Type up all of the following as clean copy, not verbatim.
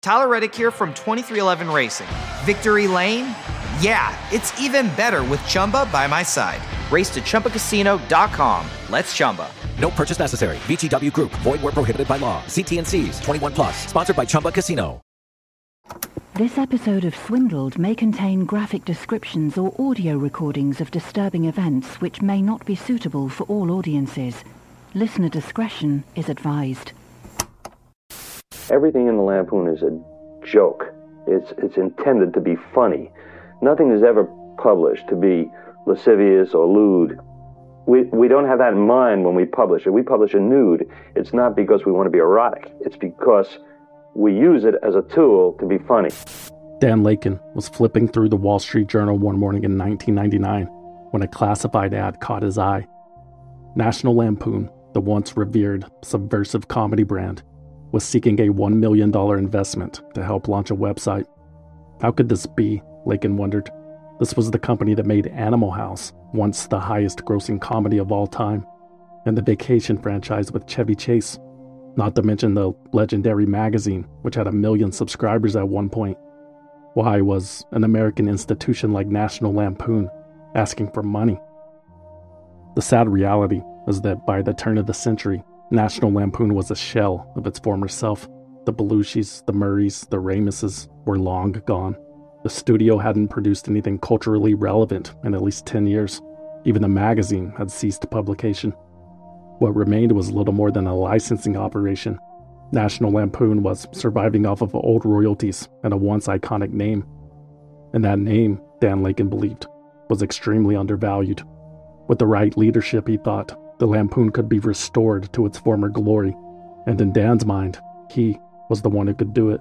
Tyler Reddick here from 2311 Racing. Victory Lane? Yeah, it's even better with Chumba by my side. Race to ChumbaCasino.com. Let's Chumba. No purchase necessary. VGW Group. Void where prohibited by law. See T&Cs. 21 plus. Sponsored by Chumba Casino. This episode of Swindled may contain graphic descriptions or audio recordings of disturbing events which may not be suitable for all audiences. Listener discretion is advised. Everything in the Lampoon is a joke. It's intended to be funny. Nothing is ever published to be lascivious or lewd. We don't have that in mind when we publish it. We publish a nude. It's not because we want to be erotic. It's because we use it as a tool to be funny. Dan Laken was flipping through the Wall Street Journal one morning in 1999 when a classified ad caught his eye. National Lampoon, the once revered, subversive comedy brand, was seeking a $1 million investment to help launch a website. How could this be? Laken wondered. This was the company that made Animal House, once the highest-grossing comedy of all time, and the vacation franchise with Chevy Chase, not to mention the legendary magazine, which had 1 million subscribers at one point. Why was an American institution like National Lampoon asking for money? The sad reality is that by the turn of the century, National Lampoon was a shell of its former self. The Belushis, the Murrays, the Ramises were long gone. The studio hadn't produced anything culturally relevant in at least 10 years. Even the magazine had ceased publication. What remained was little more than a licensing operation. National Lampoon was surviving off of old royalties and a once iconic name. And that name, Dan Laken believed, was extremely undervalued. With the right leadership, he thought, the Lampoon could be restored to its former glory. And in Dan's mind, he was the one who could do it.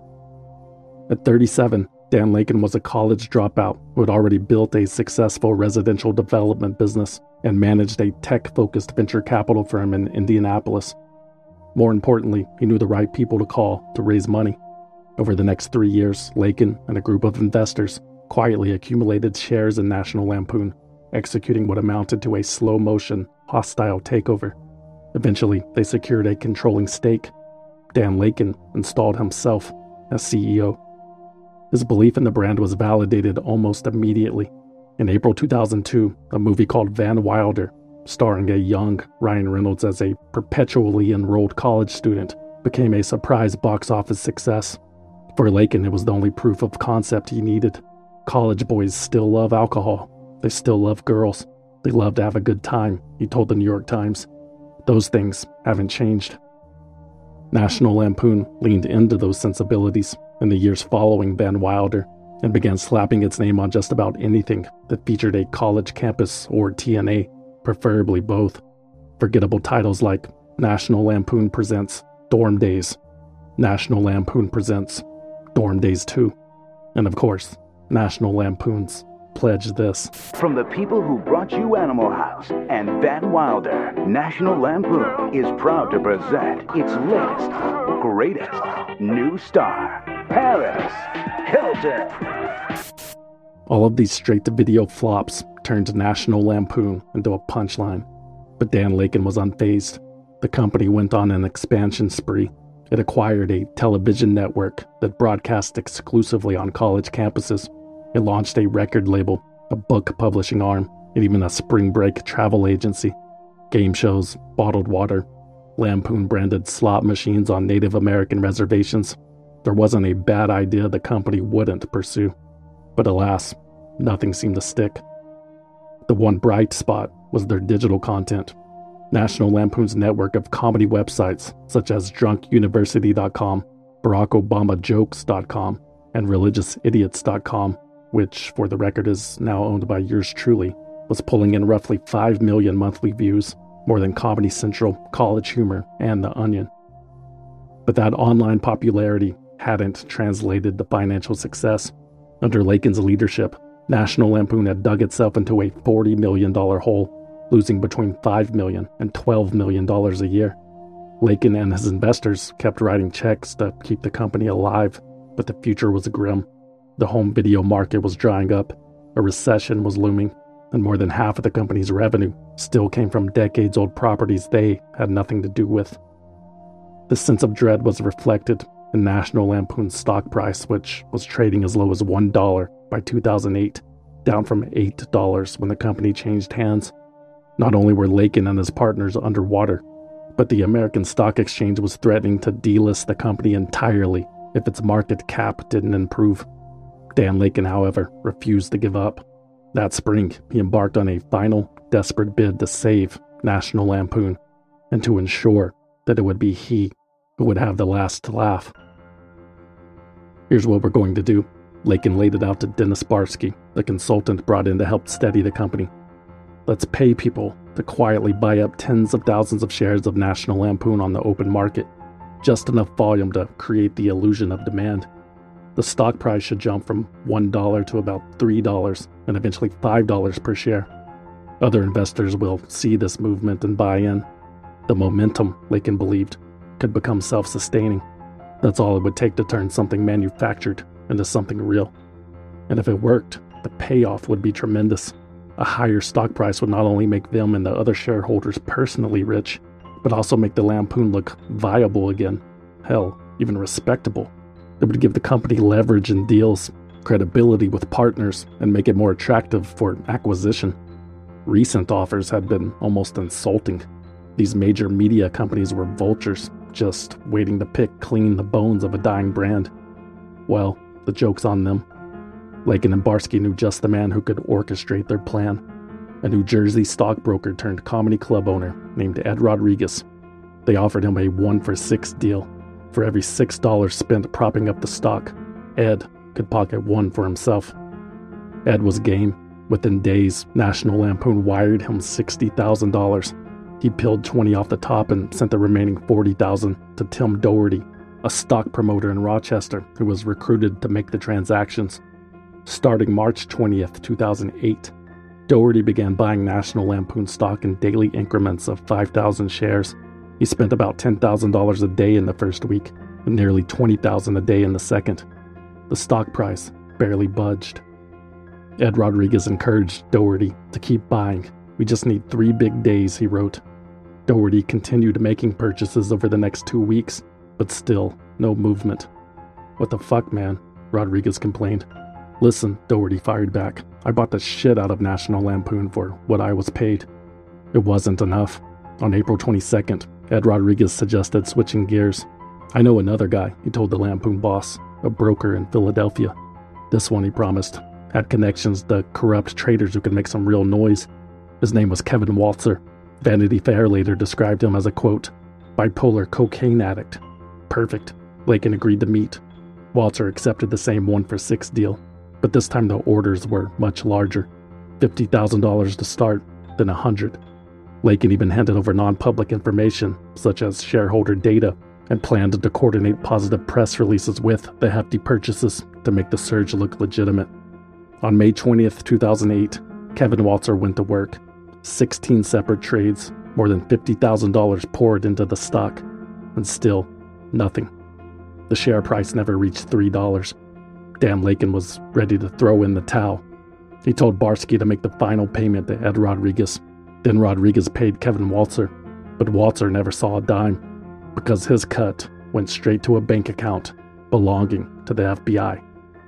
At 37, Dan Laken was a college dropout who had already built a successful residential development business and managed a tech-focused venture capital firm in Indianapolis. More importantly, he knew the right people to call to raise money. Over the next 3 years, Laken and a group of investors quietly accumulated shares in National Lampoon, executing what amounted to a slow-motion, hostile takeover. Eventually, they secured a controlling stake. Dan Laken installed himself as CEO. His belief in the brand was validated almost immediately. In April 2002, a movie called Van Wilder, starring a young Ryan Reynolds as a perpetually enrolled college student, became a surprise box office success. For Laken, it was the only proof of concept he needed. College boys still love alcohol. They still love girls. They love to have a good time, he told the New York Times. Those things haven't changed. National Lampoon leaned into those sensibilities in the years following Van Wilder and began slapping its name on just about anything that featured a college campus or TNA, preferably both. Forgettable titles like National Lampoon Presents Dorm Days, National Lampoon Presents Dorm Days 2, and of course, National Lampoon's Pledge This. From the people who brought you Animal House and Van Wilder, National Lampoon is proud to present its latest, greatest new star, Paris Hilton. All of these straight-to-video flops turned National Lampoon into a punchline, but Dan Laken was unfazed. The company went on an expansion spree. It acquired a television network that broadcast exclusively on college campuses. It launched a record label, a book publishing arm, and even a spring break travel agency. Game shows, bottled water, Lampoon-branded slot machines on Native American reservations. There wasn't a bad idea the company wouldn't pursue. But alas, nothing seemed to stick. The one bright spot was their digital content. National Lampoon's network of comedy websites such as DrunkUniversity.com, BarackObamaJokes.com, and ReligiousIdiots.com, which, for the record, is now owned by yours truly, was pulling in roughly 5 million monthly views, more than Comedy Central, College Humor, and The Onion. But that online popularity hadn't translated to financial success. Under Laken's leadership, National Lampoon had dug itself into a $40 million hole, losing between $5 million and $12 million a year. Laken and his investors kept writing checks to keep the company alive, but the future was grim. The home video market was drying up, a recession was looming, and more than half of the company's revenue still came from decades-old properties they had nothing to do with. The sense of dread was reflected in National Lampoon's stock price, which was trading as low as $1 by 2008, down from $8 when the company changed hands. Not only were Lakin and his partners underwater, but the American Stock Exchange was threatening to delist the company entirely if its market cap didn't improve. Dan Lakin, however, refused to give up. That spring, he embarked on a final, desperate bid to save National Lampoon and to ensure that it would be he who would have the last laugh. Here's what we're going to do. Lakin laid it out to Dennis Barsky, the consultant brought in to help steady the company. Let's pay people to quietly buy up tens of thousands of shares of National Lampoon on the open market, just enough volume to create the illusion of demand. The stock price should jump from $1 to about $3 and eventually $5 per share. Other investors will see this movement and buy in. The momentum, Lakin believed, could become self-sustaining. That's all it would take to turn something manufactured into something real. And if it worked, the payoff would be tremendous. A higher stock price would not only make them and the other shareholders personally rich, but also make the Lampoon look viable again. Hell, even respectable. It would give the company leverage in deals, credibility with partners, and make it more attractive for acquisition. Recent offers had been almost insulting. These major media companies were vultures, just waiting to pick clean the bones of a dying brand. Well, the joke's on them. Lakin and Barsky knew just the man who could orchestrate their plan. A New Jersey stockbroker turned comedy club owner named Ed Rodriguez. They offered him a 1-for-6 deal. For every $6 spent propping up the stock, Ed could pocket $1 for himself. Ed was game. Within days, National Lampoon wired him $60,000. He peeled $20,000 off the top and sent the remaining $40,000 to Tim Doherty, a stock promoter in Rochester who was recruited to make the transactions. Starting March 20th, 2008, Doherty began buying National Lampoon stock in daily increments of 5,000 shares. He spent about $10,000 a day in the first week and nearly $20,000 a day in the second. The stock price barely budged. Ed Rodriguez encouraged Doherty to keep buying. We just need 3 big days, he wrote. Doherty continued making purchases over the next 2 weeks, but still no movement. What the fuck, man? Rodriguez complained. Listen, Doherty fired back. I bought the shit out of National Lampoon for what I was paid. It wasn't enough. On April 22nd, Ed Rodriguez suggested switching gears. I know another guy, he told the Lampoon boss, a broker in Philadelphia. This one, he promised, had connections to corrupt traders who could make some real noise. His name was Kevin Waltzer. Vanity Fair later described him as a, quote, bipolar cocaine addict. Perfect. Lakin agreed to meet. Waltzer accepted the same 1-for-6 deal, but this time the orders were much larger. $50,000 to start, then $100,000. Lakin even handed over non-public information, such as shareholder data, and planned to coordinate positive press releases with the hefty purchases to make the surge look legitimate. On May 20th, 2008, Kevin Waltzer went to work. 16 separate trades, more than $50,000 poured into the stock, and still nothing. The share price never reached $3. Dan Lakin was ready to throw in the towel. He told Barsky to make the final payment to Ed Rodriguez. Then Rodriguez paid Kevin Waltzer, but Waltzer never saw a dime because his cut went straight to a bank account belonging to the FBI.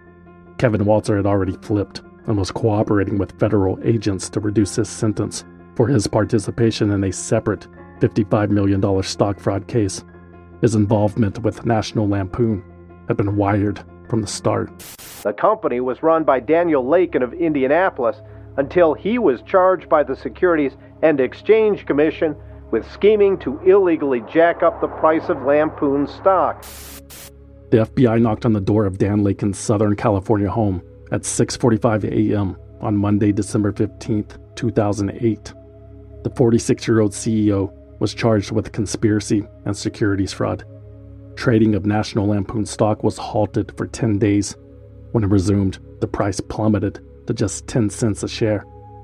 Kevin Waltzer had already flipped and was cooperating with federal agents to reduce his sentence for his participation in a separate $55 million stock fraud case. His involvement with National Lampoon had been wired from the start. The company was run by Daniel Lakin of Indianapolis until he was charged by the Securities and Exchange Commission with scheming to illegally jack up the price of Lampoon stock. The FBI knocked on the door of Dan Lakin's Southern California home at 6:45 a.m. on Monday, December 15th, 2008. The 46-year-old CEO was charged with conspiracy and securities fraud. Trading of National Lampoon stock was halted for 10 days. When it resumed, the price plummeted to just 10 cents a share.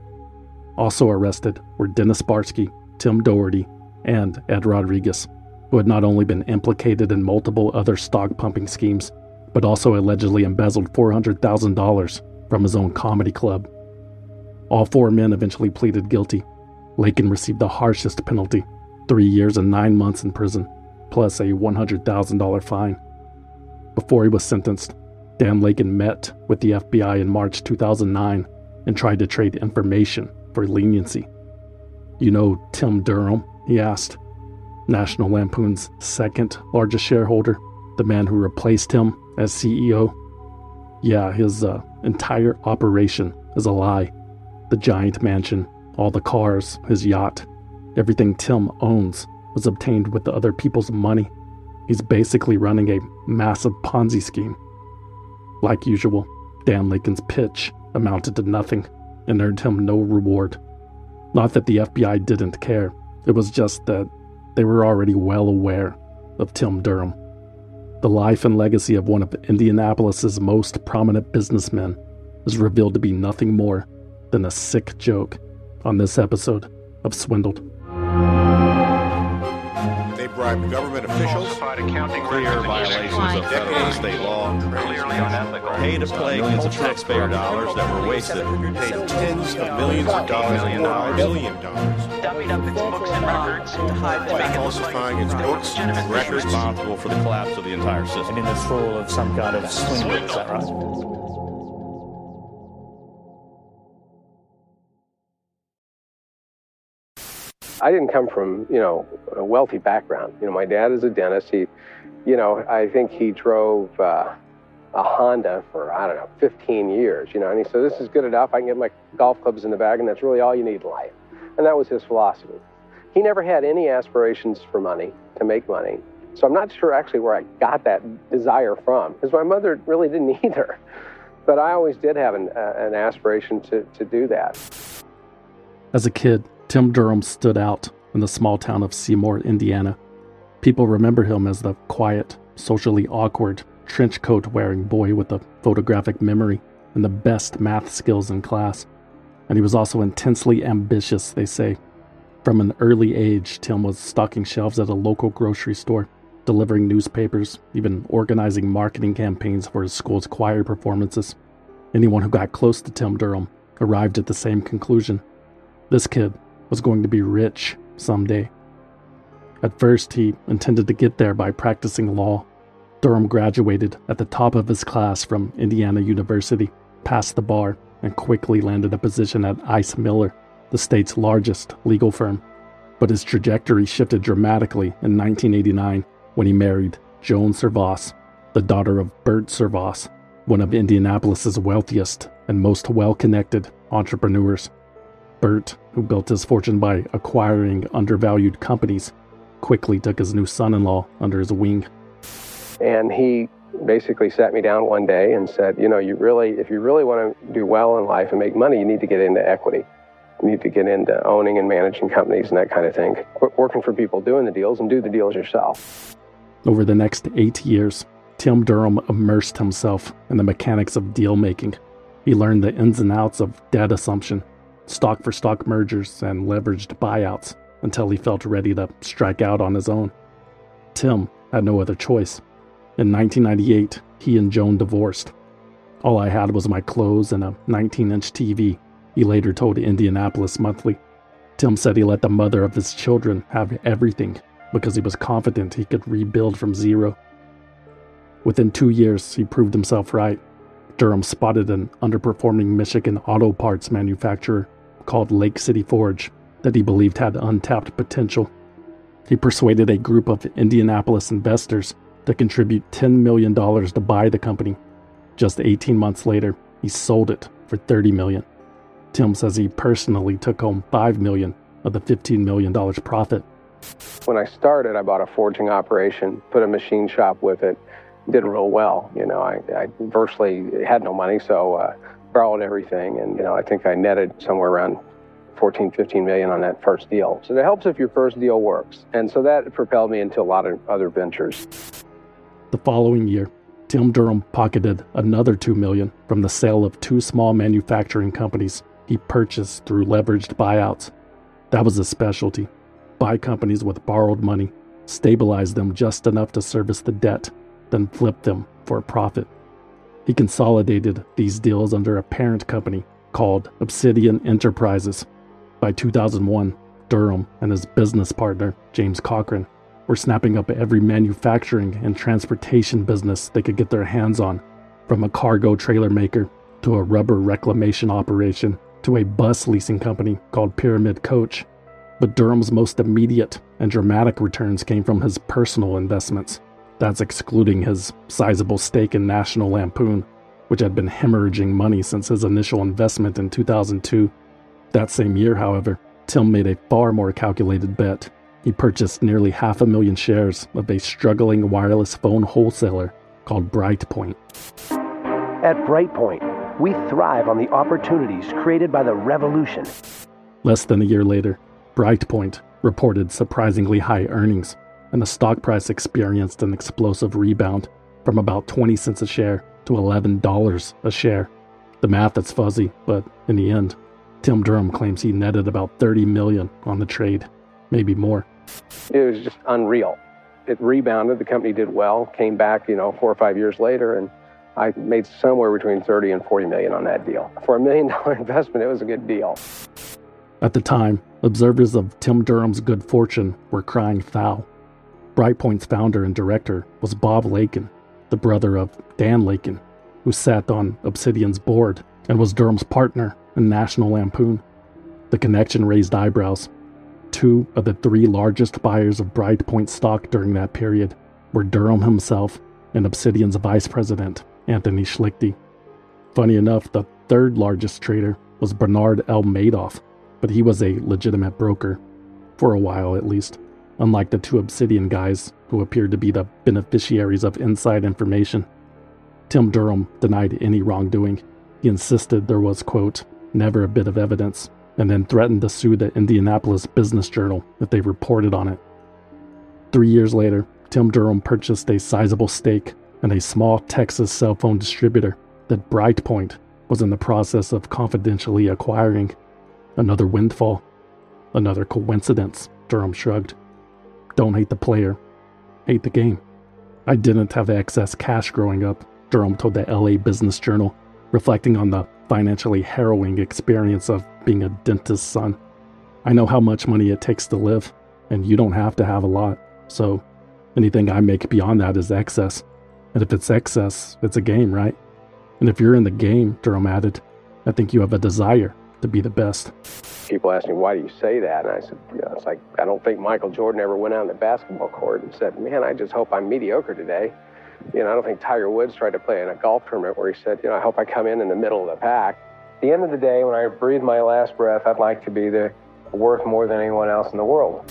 Also arrested were Dennis Barsky, Tim Doherty, and Ed Rodriguez, who had not only been implicated in multiple other stock pumping schemes, but also allegedly embezzled $400,000 from his own comedy club. All 4 men eventually pleaded guilty. Lakin received the harshest penalty, 3 years and 9 months in prison, plus a $100,000 fine. Before he was sentenced, Dan Lakin met with the FBI in March 2009 and tried to trade information for leniency. "You know Tim Durham?" he asked. National Lampoon's second largest shareholder, the man who replaced him as CEO. "Yeah, his entire operation is a lie. The giant mansion, all the cars, his yacht, everything Tim owns was obtained with other people's money. He's basically running a massive Ponzi scheme." Like usual, Dan Lakin's pitch amounted to nothing and earned him no reward. Not that the FBI didn't care, it was just that they were already well aware of Tim Durham. The life and legacy of one of Indianapolis's most prominent businessmen is revealed to be nothing more than a sick joke on this episode of Swindled. They bribed government officials, clear violations of federal and state law, paid to play millions of taxpayer dollars that were wasted, paid tens of millions of dollars in $1 billion. Dummied up its books and records to hide the by falsifying its books and records, responsible for the collapse of the entire system. And in this role of some kind of swindle, is that right? I didn't come from, a wealthy background. My dad is a dentist. I think he drove a Honda for, 15 years, and he said, "This is good enough. I can get my golf clubs in the bag, and that's really all you need in life." And that was his philosophy. He never had any aspirations for money, to make money. So I'm not sure actually where I got that desire from, because my mother really didn't either. But I always did have an aspiration to do that. As a kid, Tim Durham stood out in the small town of Seymour, Indiana. People remember him as the quiet, socially awkward, trench coat-wearing boy with a photographic memory and the best math skills in class. And he was also intensely ambitious, they say. From an early age, Tim was stocking shelves at a local grocery store, delivering newspapers, even organizing marketing campaigns for his school's choir performances. Anyone who got close to Tim Durham arrived at the same conclusion. This kid was going to be rich someday. At first, he intended to get there by practicing law. Durham graduated at the top of his class from Indiana University, passed the bar, and quickly landed a position at Ice Miller, the state's largest legal firm. But his trajectory shifted dramatically in 1989 when he married Joan Servas, the daughter of Bert Servas, one of Indianapolis's wealthiest and most well-connected entrepreneurs. Bert, who built his fortune by acquiring undervalued companies, quickly took his new son-in-law under his wing. And he basically sat me down one day and said, if you really want to do well in life and make money, you need to get into equity. You need to get into owning and managing companies and that kind of thing. Quit working for people doing the deals and do the deals yourself. Over the next 8 years, Tim Durham immersed himself in the mechanics of deal-making. He learned the ins and outs of debt assumption, stock-for-stock mergers, and leveraged buyouts until he felt ready to strike out on his own. Tim had no other choice. In 1998, he and Joan divorced. "All I had was my clothes and a 19-inch TV," he later told Indianapolis Monthly. Tim said he let the mother of his children have everything because he was confident he could rebuild from zero. Within 2 years, he proved himself right. Durham spotted an underperforming Michigan auto parts manufacturer called Lake City Forge that he believed had untapped potential. He persuaded a group of Indianapolis investors to contribute $10 million to buy the company. Just 18 months later, he sold it for $30 million. Tim says he personally took home $5 million of the $15 million profit. When I started, I bought a forging operation, put a machine shop with it, did real well. I virtually had no money, so borrowed everything, and I think I netted somewhere around 15 million on that first deal. So it helps if your first deal works, and so that propelled me into a lot of other ventures. The following year, Tim Durham pocketed another $2 million from the sale of 2 small manufacturing companies he purchased through leveraged buyouts. That was his specialty: buy companies with borrowed money, stabilize them just enough to service the debt, then flip them for a profit. He consolidated these deals under a parent company called Obsidian Enterprises. By 2001, Durham and his business partner, James Cochran, were snapping up every manufacturing and transportation business they could get their hands on, from a cargo trailer maker to a rubber reclamation operation to a bus leasing company called Pyramid Coach. But Durham's most immediate and dramatic returns came from his personal investments. That's excluding his sizable stake in National Lampoon, which had been hemorrhaging money since his initial investment in 2002. That same year, however, Tim made a far more calculated bet. He purchased nearly 500,000 shares of a struggling wireless phone wholesaler called Brightpoint. At Brightpoint, we thrive on the opportunities created by the revolution. Less than a year later, Brightpoint reported surprisingly high earnings, and the stock price experienced an explosive rebound from about 20 cents a share to $11 a share. The math is fuzzy, but in the end, Tim Durham claims he netted about $30 million on the trade, maybe more. It was just unreal. It rebounded, the company did well, came back, 4 or 5 years later, and I made somewhere between 30 and 40 million on that deal. For $1 million investment, it was a good deal. At the time, observers of Tim Durham's good fortune were crying foul. Brightpoint's founder and director was Bob Lakin, the brother of Dan Lakin, who sat on Obsidian's board and was Durham's partner in National Lampoon. The connection raised eyebrows. 2 of the 3 largest buyers of Brightpoint stock during that period were Durham himself and Obsidian's vice president, Anthony Schlichty. Funny enough, the 3rd largest trader was Bernard L. Madoff, but he was a legitimate broker, for a while at least, unlike the 2 Obsidian guys who appeared to be the beneficiaries of inside information. Tim Durham denied any wrongdoing. He insisted there was, quote, never a bit of evidence, and then threatened to sue the Indianapolis Business Journal if they reported on it. 3 years later, Tim Durham purchased a sizable stake in a small Texas cell phone distributor that Brightpoint was in the process of confidentially acquiring. Another windfall. Another coincidence, Durham shrugged. Don't hate the player, hate the game. I didn't have excess cash growing up, Durham told the LA Business Journal, reflecting on the financially harrowing experience of being a dentist's son. I know how much money it takes to live, and you don't have to have a lot, so anything I make beyond that is excess. And if it's excess, it's a game, right? And if you're in the game, Durham added, I think you have a desire to be the best. People ask me, why do you say that? And I said, it's like, I don't think Michael Jordan ever went out on the basketball court and said, man, I just hope I'm mediocre today. I don't think Tiger Woods tried to play in a golf tournament where he said, I hope I come in the middle of the pack. At the end of the day, when I breathe my last breath, I'd like to be worth more than anyone else in the world.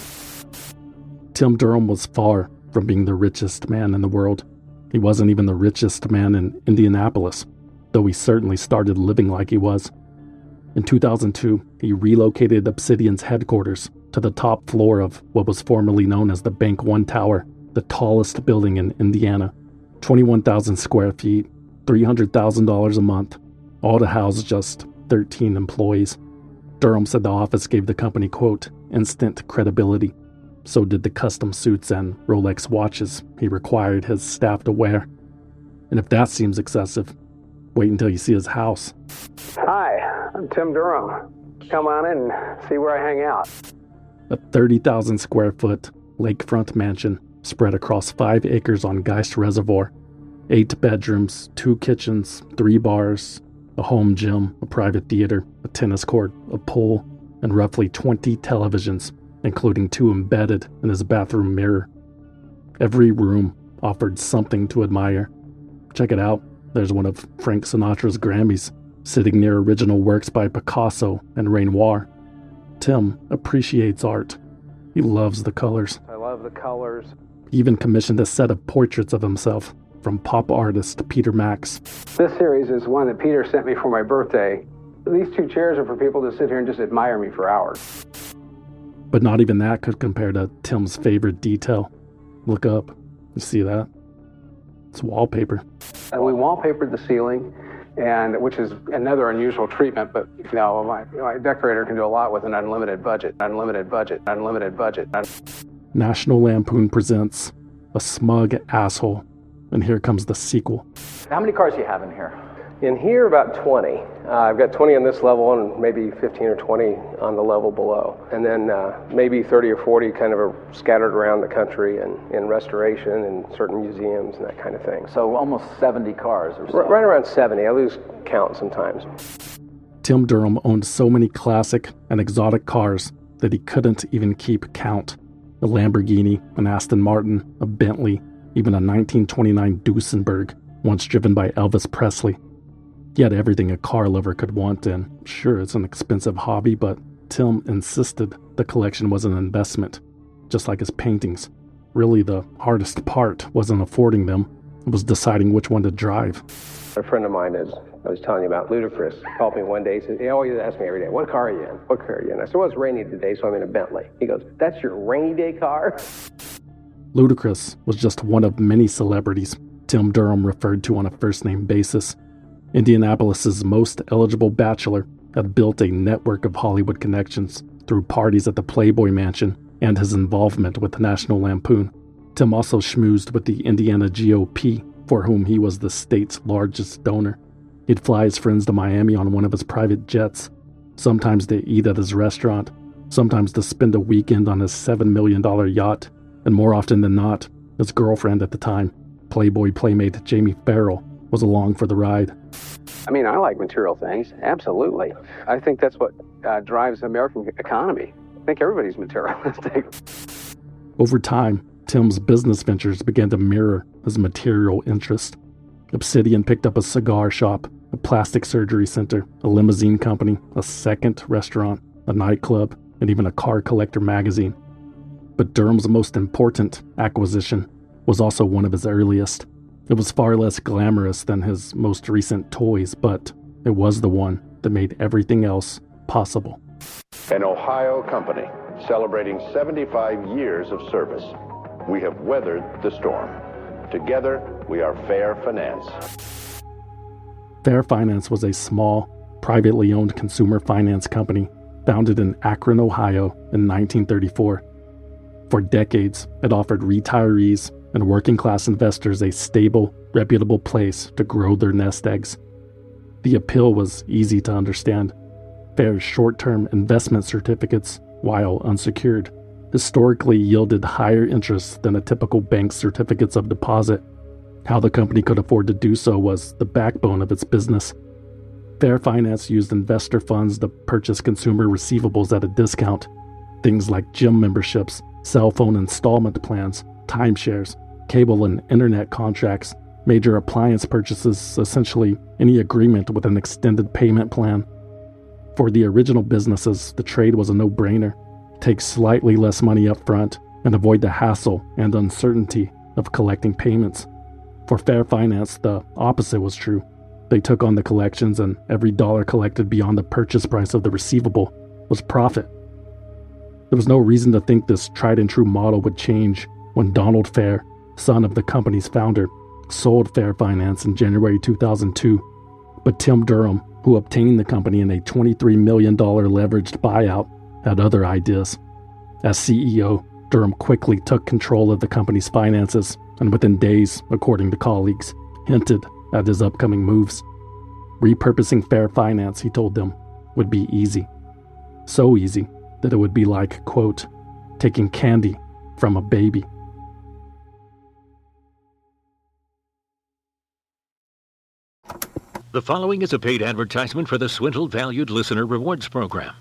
Tim Durham was far from being the richest man in the world. He wasn't even the richest man in Indianapolis, though he certainly started living like he was. In 2002, he relocated Obsidian's headquarters to the top floor of what was formerly known as the Bank One Tower, the tallest building in Indiana. 21,000 square feet, $300,000 a month, all to house just 13 employees. Durham said the office gave the company, quote, instant credibility. So did the custom suits and Rolex watches he required his staff to wear. And if that seems excessive, wait until you see his house. Hi, I'm Tim Durham. Come on in and see where I hang out. A 30,000 square foot lakefront mansion spread across 5 acres on Geist Reservoir. 8 bedrooms, 2 kitchens, 3 bars, a home gym, a private theater, a tennis court, a pool, and roughly 20 televisions, including 2 embedded in his bathroom mirror. Every room offered something to admire. Check it out. There's one of Frank Sinatra's Grammys, sitting near original works by Picasso and Renoir. Tim appreciates art. He loves the colors. I love the colors. He even commissioned a set of portraits of himself from pop artist Peter Max. This series is one that Peter sent me for my birthday. These 2 chairs are for people to sit here and just admire me for hours. But not even that could compare to Tim's favorite detail. Look up. You see that? It's wallpaper. We wallpapered the ceiling, and which is another unusual treatment, but my decorator can do a lot with an unlimited budget. National Lampoon presents A Smug Asshole. And here comes the sequel. How many cars do you have in here? In here, about 20. I've got 20 on this level and maybe 15 or 20 on the level below. And then maybe 30 or 40 kind of scattered around the country and in restoration and certain museums and that kind of thing. So almost 70 cars or so. Right around 70. I lose count sometimes. Tim Durham owned so many classic and exotic cars that he couldn't even keep count. A Lamborghini, an Aston Martin, a Bentley, even a 1929 Duesenberg, once driven by Elvis Presley. He had everything a car lover could want, and sure, it's an expensive hobby, but Tim insisted the collection was an investment, just like his paintings. Really, the hardest part wasn't affording them, it was deciding which one to drive. A friend of mine, as I was telling you about, Ludacris, called me one day. He always asks me every day, what car are you in? What car are you in? I said, well, it's rainy today, so I'm in a Bentley. He goes, that's your rainy day car? Ludacris was just one of many celebrities Tim Durham referred to on a first-name basis. Indianapolis's most eligible bachelor had built a network of Hollywood connections through parties at the Playboy Mansion and his involvement with the National Lampoon. Tim also schmoozed with the Indiana GOP, for whom he was the state's largest donor. He'd fly his friends to Miami on one of his private jets, sometimes to eat at his restaurant, sometimes to spend a weekend on his $7 million yacht, and more often than not, his girlfriend at the time, Playboy playmate Jamie Farrell, was along for the ride. I mean, I like material things, absolutely. I think that's what drives the American economy. I think everybody's materialistic. Over time, Tim's business ventures began to mirror his material interest. Obsidian picked up a cigar shop, a plastic surgery center, a limousine company, a second restaurant, a nightclub, and even a car collector magazine. But Durham's most important acquisition was also one of his earliest. It was far less glamorous than his most recent toys, but it was the one that made everything else possible. An Ohio company celebrating 75 years of service. We have weathered the storm. Together, we are Fair Finance. Fair Finance was a small, privately owned consumer finance company founded in Akron, Ohio in 1934. For decades, it offered retirees and working-class investors a stable, reputable place to grow their nest eggs. The appeal was easy to understand. Fair's short-term investment certificates, while unsecured, historically yielded higher interest than a typical bank's certificates of deposit. How the company could afford to do so was the backbone of its business. Fair Finance used investor funds to purchase consumer receivables at a discount. Things like gym memberships, cell phone installment plans, timeshares, cable and internet contracts, major appliance purchases, essentially any agreement with an extended payment plan. For the original businesses, the trade was a no-brainer. Take slightly less money up front and avoid the hassle and uncertainty of collecting payments. For Fair Finance, the opposite was true. They took on the collections, and every dollar collected beyond the purchase price of the receivable was profit. There was no reason to think this tried-and-true model would change when Donald Fair, son of the company's founder, sold Fair Finance in January 2002. But Tim Durham, who obtained the company in a $23 million leveraged buyout, had other ideas. As CEO, Durham quickly took control of the company's finances, and within days, according to colleagues, hinted at his upcoming moves. Repurposing Fair Finance, he told them, would be easy. So easy that it would be like, quote, taking candy from a baby. The following is a paid advertisement for the Swindled Valued Listener Rewards Program.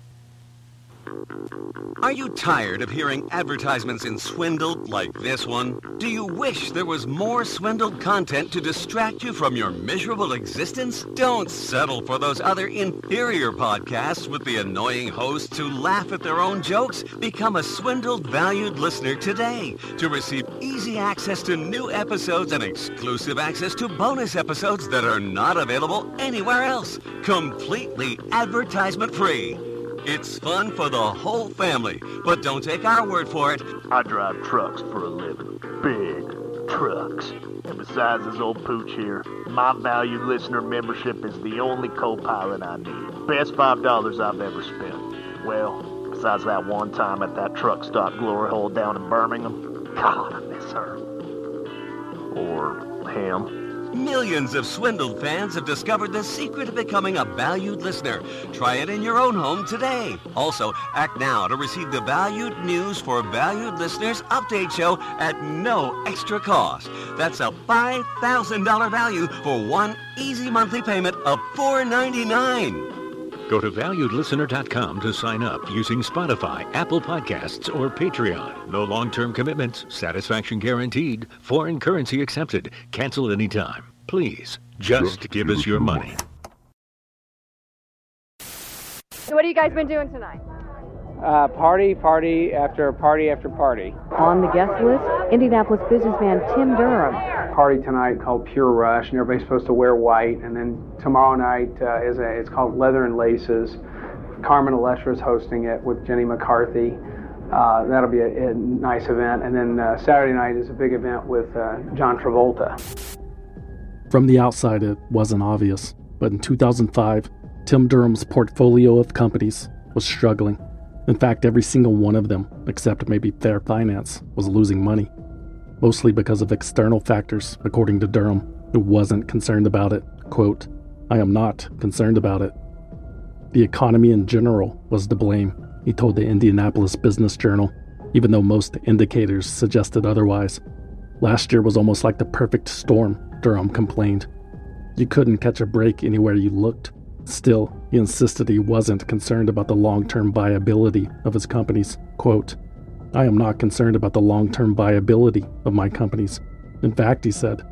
Are you tired of hearing advertisements in Swindled like this one? Do you wish there was more Swindled content to distract you from your miserable existence? Don't settle for those other inferior podcasts with the annoying hosts who laugh at their own jokes. Become a Swindled Valued Listener today to receive easy access to new episodes and exclusive access to bonus episodes that are not available anywhere else. Completely advertisement-free. It's fun for the whole family, but don't take our word for it. I drive trucks for a living. Big trucks. And besides this old pooch here, my valued listener membership is the only co-pilot I need. Best $5 I've ever spent. Well, besides that one time at that truck stop glory hole down in Birmingham, God, I miss her. Or him. Millions of Swindled fans have discovered the secret of becoming a valued listener. Try it in your own home today. Also, act now to receive the Valued News for Valued Listeners update show at no extra cost. That's a $5,000 value for one easy monthly payment of $4.99. Go to valuedlistener.com to sign up using Spotify, Apple Podcasts, or Patreon. No long-term commitments, satisfaction guaranteed, foreign currency accepted, cancel anytime. Please, just give us your money. So what have you guys been doing tonight? Party after party after party. On the guest list, Indianapolis businessman Tim Durham. Party tonight called Pure Rush, and everybody's supposed to wear white. And then tomorrow night it's called Leather and Laces. Carmen Electra is hosting it with Jenny McCarthy. That'll be a nice event. And then Saturday night is a big event with John Travolta. From the outside, it wasn't obvious, but in 2005, Tim Durham's portfolio of companies was struggling. In fact, every single one of them, except maybe Fair Finance, was losing money. Mostly because of external factors, according to Durham, who wasn't concerned about it. Quote, "I am not concerned about it." The economy in general was to blame, he told the Indianapolis Business Journal, even though most indicators suggested otherwise. Last year was almost like the perfect storm, Durham complained. You couldn't catch a break anywhere you looked. Still, he insisted he wasn't concerned about the long-term viability of his companies. Quote, "I am not concerned about the long-term viability of my companies. In fact," he said,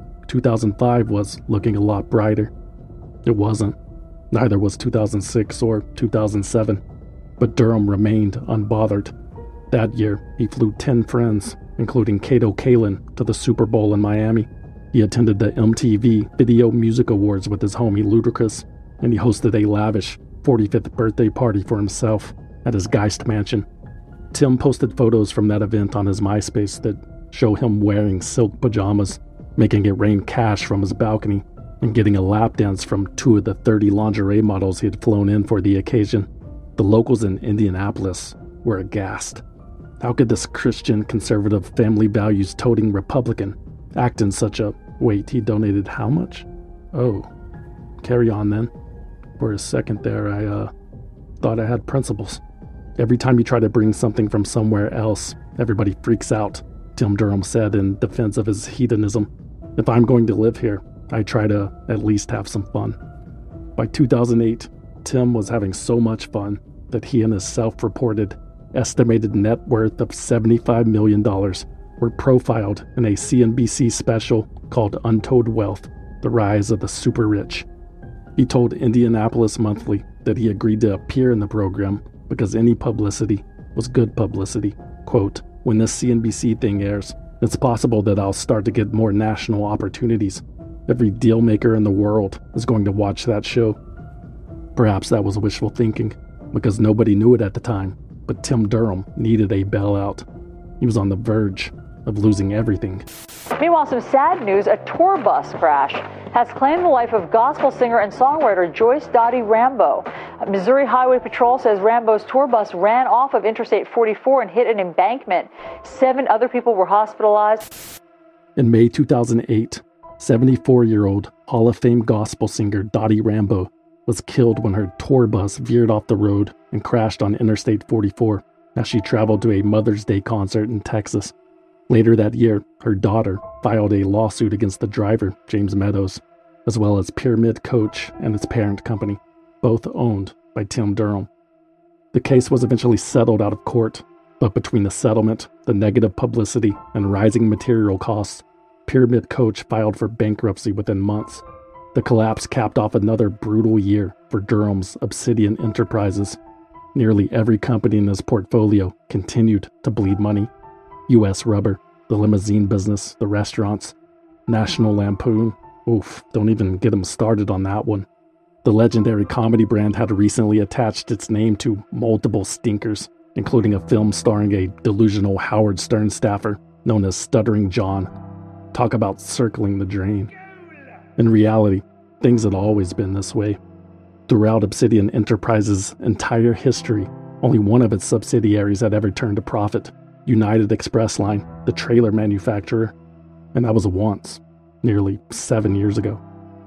2005 was looking a lot brighter. It wasn't. Neither was 2006 or 2007. But Durham remained unbothered. That year, he flew 10 friends, including Kato Kaelin, to the Super Bowl in Miami. He attended the MTV Video Music Awards with his homie Ludacris, and he hosted a lavish 45th birthday party for himself at his Geist mansion. Tim posted photos from that event on his MySpace that show him wearing silk pajamas, making it rain cash from his balcony, and getting a lap dance from 2 of the 30 lingerie models he had flown in for the occasion. The locals in Indianapolis were aghast. How could this Christian conservative family values toting Republican act in such a... Wait, he donated how much? Oh, carry on then. For a second there, I thought I had principles. Every time you try to bring something from somewhere else, everybody freaks out, Tim Durham said in defense of his hedonism. If I'm going to live here, I try to at least have some fun. By 2008, Tim was having so much fun that he and his self-reported estimated net worth of $75 million were profiled in a CNBC special called Untold Wealth, The Rise of the Super Rich. He told Indianapolis Monthly that he agreed to appear in the program because any publicity was good publicity. Quote, "When this CNBC thing airs, it's possible that I'll start to get more national opportunities. Every deal maker in the world is going to watch that show." Perhaps that was wishful thinking, because nobody knew it at the time, but Tim Durham needed a bailout. He was on the verge of losing everything. Meanwhile, some sad news, a tour bus crash has claimed the life of gospel singer and songwriter Joyce Dottie Rambo. Missouri Highway Patrol says Rambo's tour bus ran off of Interstate 44 and hit an embankment. 7 other people were hospitalized. In May 2008, 74-year-old Hall of Fame gospel singer Dottie Rambo was killed when her tour bus veered off the road and crashed on Interstate 44 as she traveled to a Mother's Day concert in Texas. Later that year, her daughter filed a lawsuit against the driver, James Meadows, as well as Pyramid Coach and its parent company, both owned by Tim Durham. The case was eventually settled out of court, but between the settlement, the negative publicity, and rising material costs, Pyramid Coach filed for bankruptcy within months. The collapse capped off another brutal year for Durham's Obsidian Enterprises. Nearly every company in his portfolio continued to bleed money. U.S. Rubber, the limousine business, the restaurants, National Lampoon. Oof, don't even get him started on that one. The legendary comedy brand had recently attached its name to multiple stinkers, including a film starring a delusional Howard Stern staffer known as Stuttering John. Talk about circling the drain. In reality, things had always been this way. Throughout Obsidian Enterprises' entire history, only one of its subsidiaries had ever turned a profit. United Express Line, the trailer manufacturer, and that was once. nearly 7 years ago.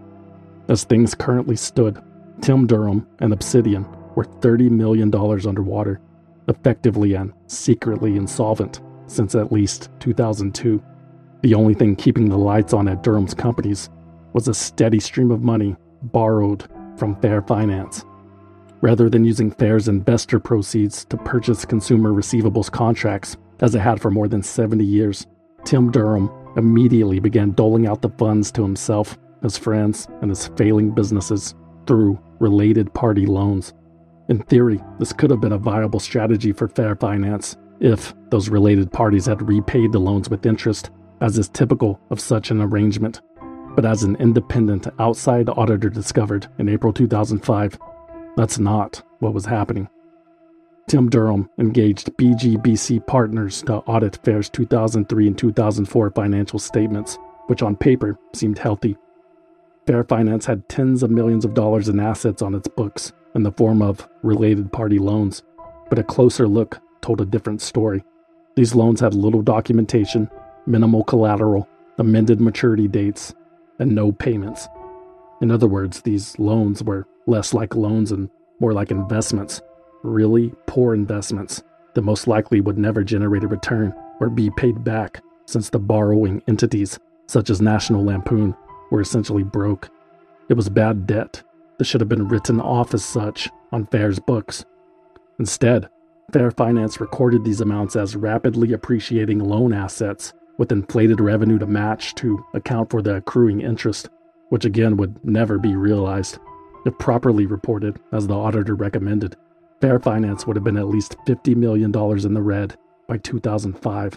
As things currently stood, Tim Durham and Obsidian were $30 million underwater, effectively and secretly insolvent since at least 2002. The only thing keeping the lights on at Durham's companies was a steady stream of money borrowed from Fair Finance. Rather than using Fair's investor proceeds to purchase consumer receivables contracts, as it had for more than 70 years, Tim Durham immediately began doling out the funds to himself, his friends, and his failing businesses through related party loans. In theory, this could have been a viable strategy for Fair Finance if those related parties had repaid the loans with interest, as is typical of such an arrangement. But as an independent outside auditor discovered in April 2005, that's not what was happening. Tim Durham engaged BGBC Partners to audit Fair's 2003 and 2004 financial statements, which on paper seemed healthy. Fair Finance had tens of millions of dollars in assets on its books in the form of related party loans, but a closer look told a different story. These loans had little documentation, minimal collateral, amended maturity dates, and no payments. In other words, these loans were less like loans and more like investments, really poor investments that most likely would never generate a return or be paid back, since the borrowing entities, such as National Lampoon, were essentially broke. It was bad debt that should have been written off as such on Fair's books. Instead, Fair Finance recorded these amounts as rapidly appreciating loan assets with inflated revenue to match to account for the accruing interest, which again would never be realized. If properly reported, as the auditor recommended, Fair Finance would have been at least $50 million in the red by 2005.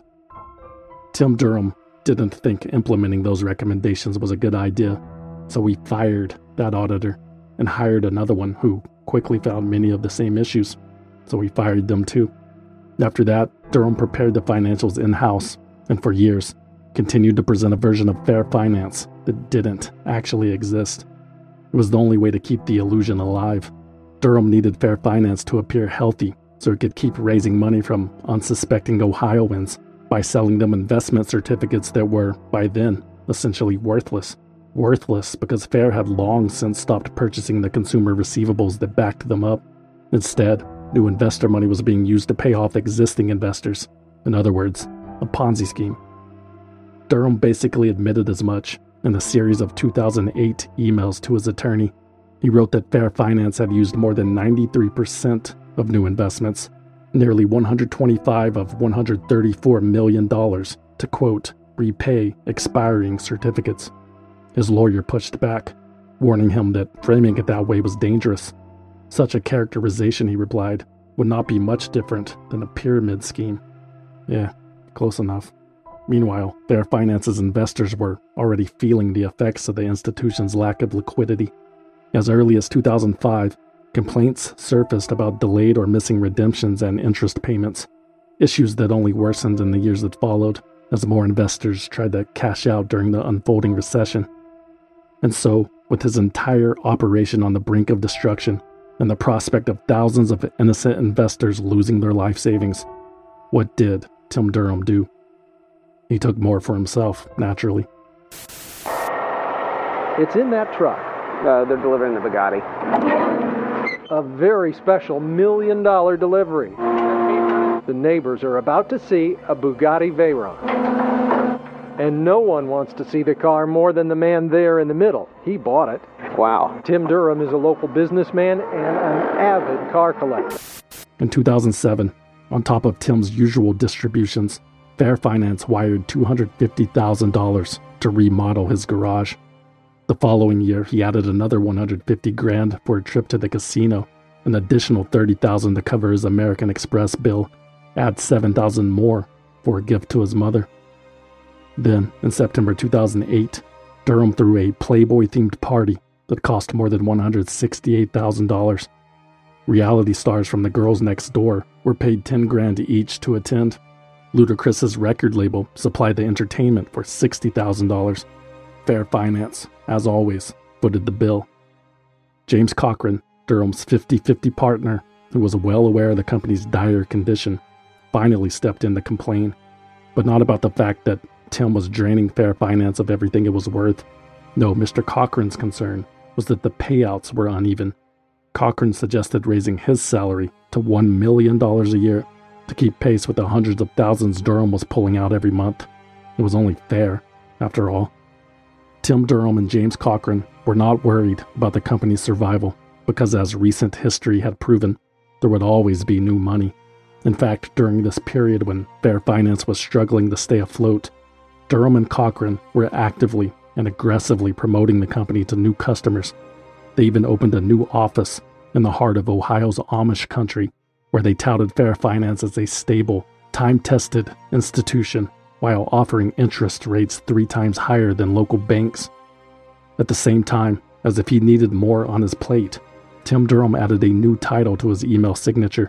Tim Durham didn't think implementing those recommendations was a good idea, so he fired that auditor and hired another one who quickly found many of the same issues, so he fired them too. After that, Durham prepared the financials in-house, and for years, continued to present a version of Fair Finance that didn't actually exist. It was the only way to keep the illusion alive. Durham needed Fair Finance to appear healthy so it could keep raising money from unsuspecting Ohioans by selling them investment certificates that were, by then, essentially worthless. Worthless because Fair had long since stopped purchasing the consumer receivables that backed them up. Instead, new investor money was being used to pay off existing investors. In other words, a Ponzi scheme. Durham basically admitted as much in a series of 2008 emails to his attorney. He wrote that Fair Finance had used more than 93% of new investments, nearly $125 of $134 million, to, quote, repay expiring certificates. His lawyer pushed back, warning him that framing it that way was dangerous. Such a characterization, he replied, would not be much different than a pyramid scheme. Yeah, close enough. Meanwhile, Fair Finance's investors were already feeling the effects of the institution's lack of liquidity. As early as 2005, complaints surfaced about delayed or missing redemptions and interest payments, issues that only worsened in the years that followed as more investors tried to cash out during the unfolding recession. And so, with his entire operation on the brink of destruction and the prospect of thousands of innocent investors losing their life savings, what did Tim Durham do? He took more for himself, naturally. It's in that truck. They're delivering the Bugatti. A very special $1 million delivery. The neighbors are about to see a Bugatti Veyron. And no one wants to see the car more than the man there in the middle. He bought it. Wow. Tim Durham is a local businessman and an avid car collector. In 2007, on top of Tim's usual distributions, Fair Finance wired $250,000 to remodel his garage. The following year, he added another $150,000 for a trip to the casino, an additional $30,000 to cover his American Express bill, add $7,000 more for a gift to his mother. Then, in September 2008, Durham threw a Playboy-themed party that cost more than $168,000. Reality stars from the Girls Next Door were paid $10,000 each to attend. Ludacris's record label supplied the entertainment for $60,000. Fair Finance, as always, footed the bill. James Cochran, Durham's 50-50 partner, who was well aware of the company's dire condition, finally stepped in to complain, but not about the fact that Tim was draining Fair Finance of everything it was worth. No, Mr. Cochran's concern was that the payouts were uneven. Cochran suggested raising his salary to $1 million a year to keep pace with the hundreds of thousands Durham was pulling out every month. It was only fair, after all. Tim Durham and James Cochran were not worried about the company's survival because, as recent history had proven, there would always be new money. In fact, during this period when Fair Finance was struggling to stay afloat, Durham and Cochran were actively and aggressively promoting the company to new customers. They even opened a new office in the heart of Ohio's Amish country, where they touted Fair Finance as a stable, time-tested institution while offering interest rates 3 times higher than local banks. At the same time, as if he needed more on his plate, Tim Durham added a new title to his email signature: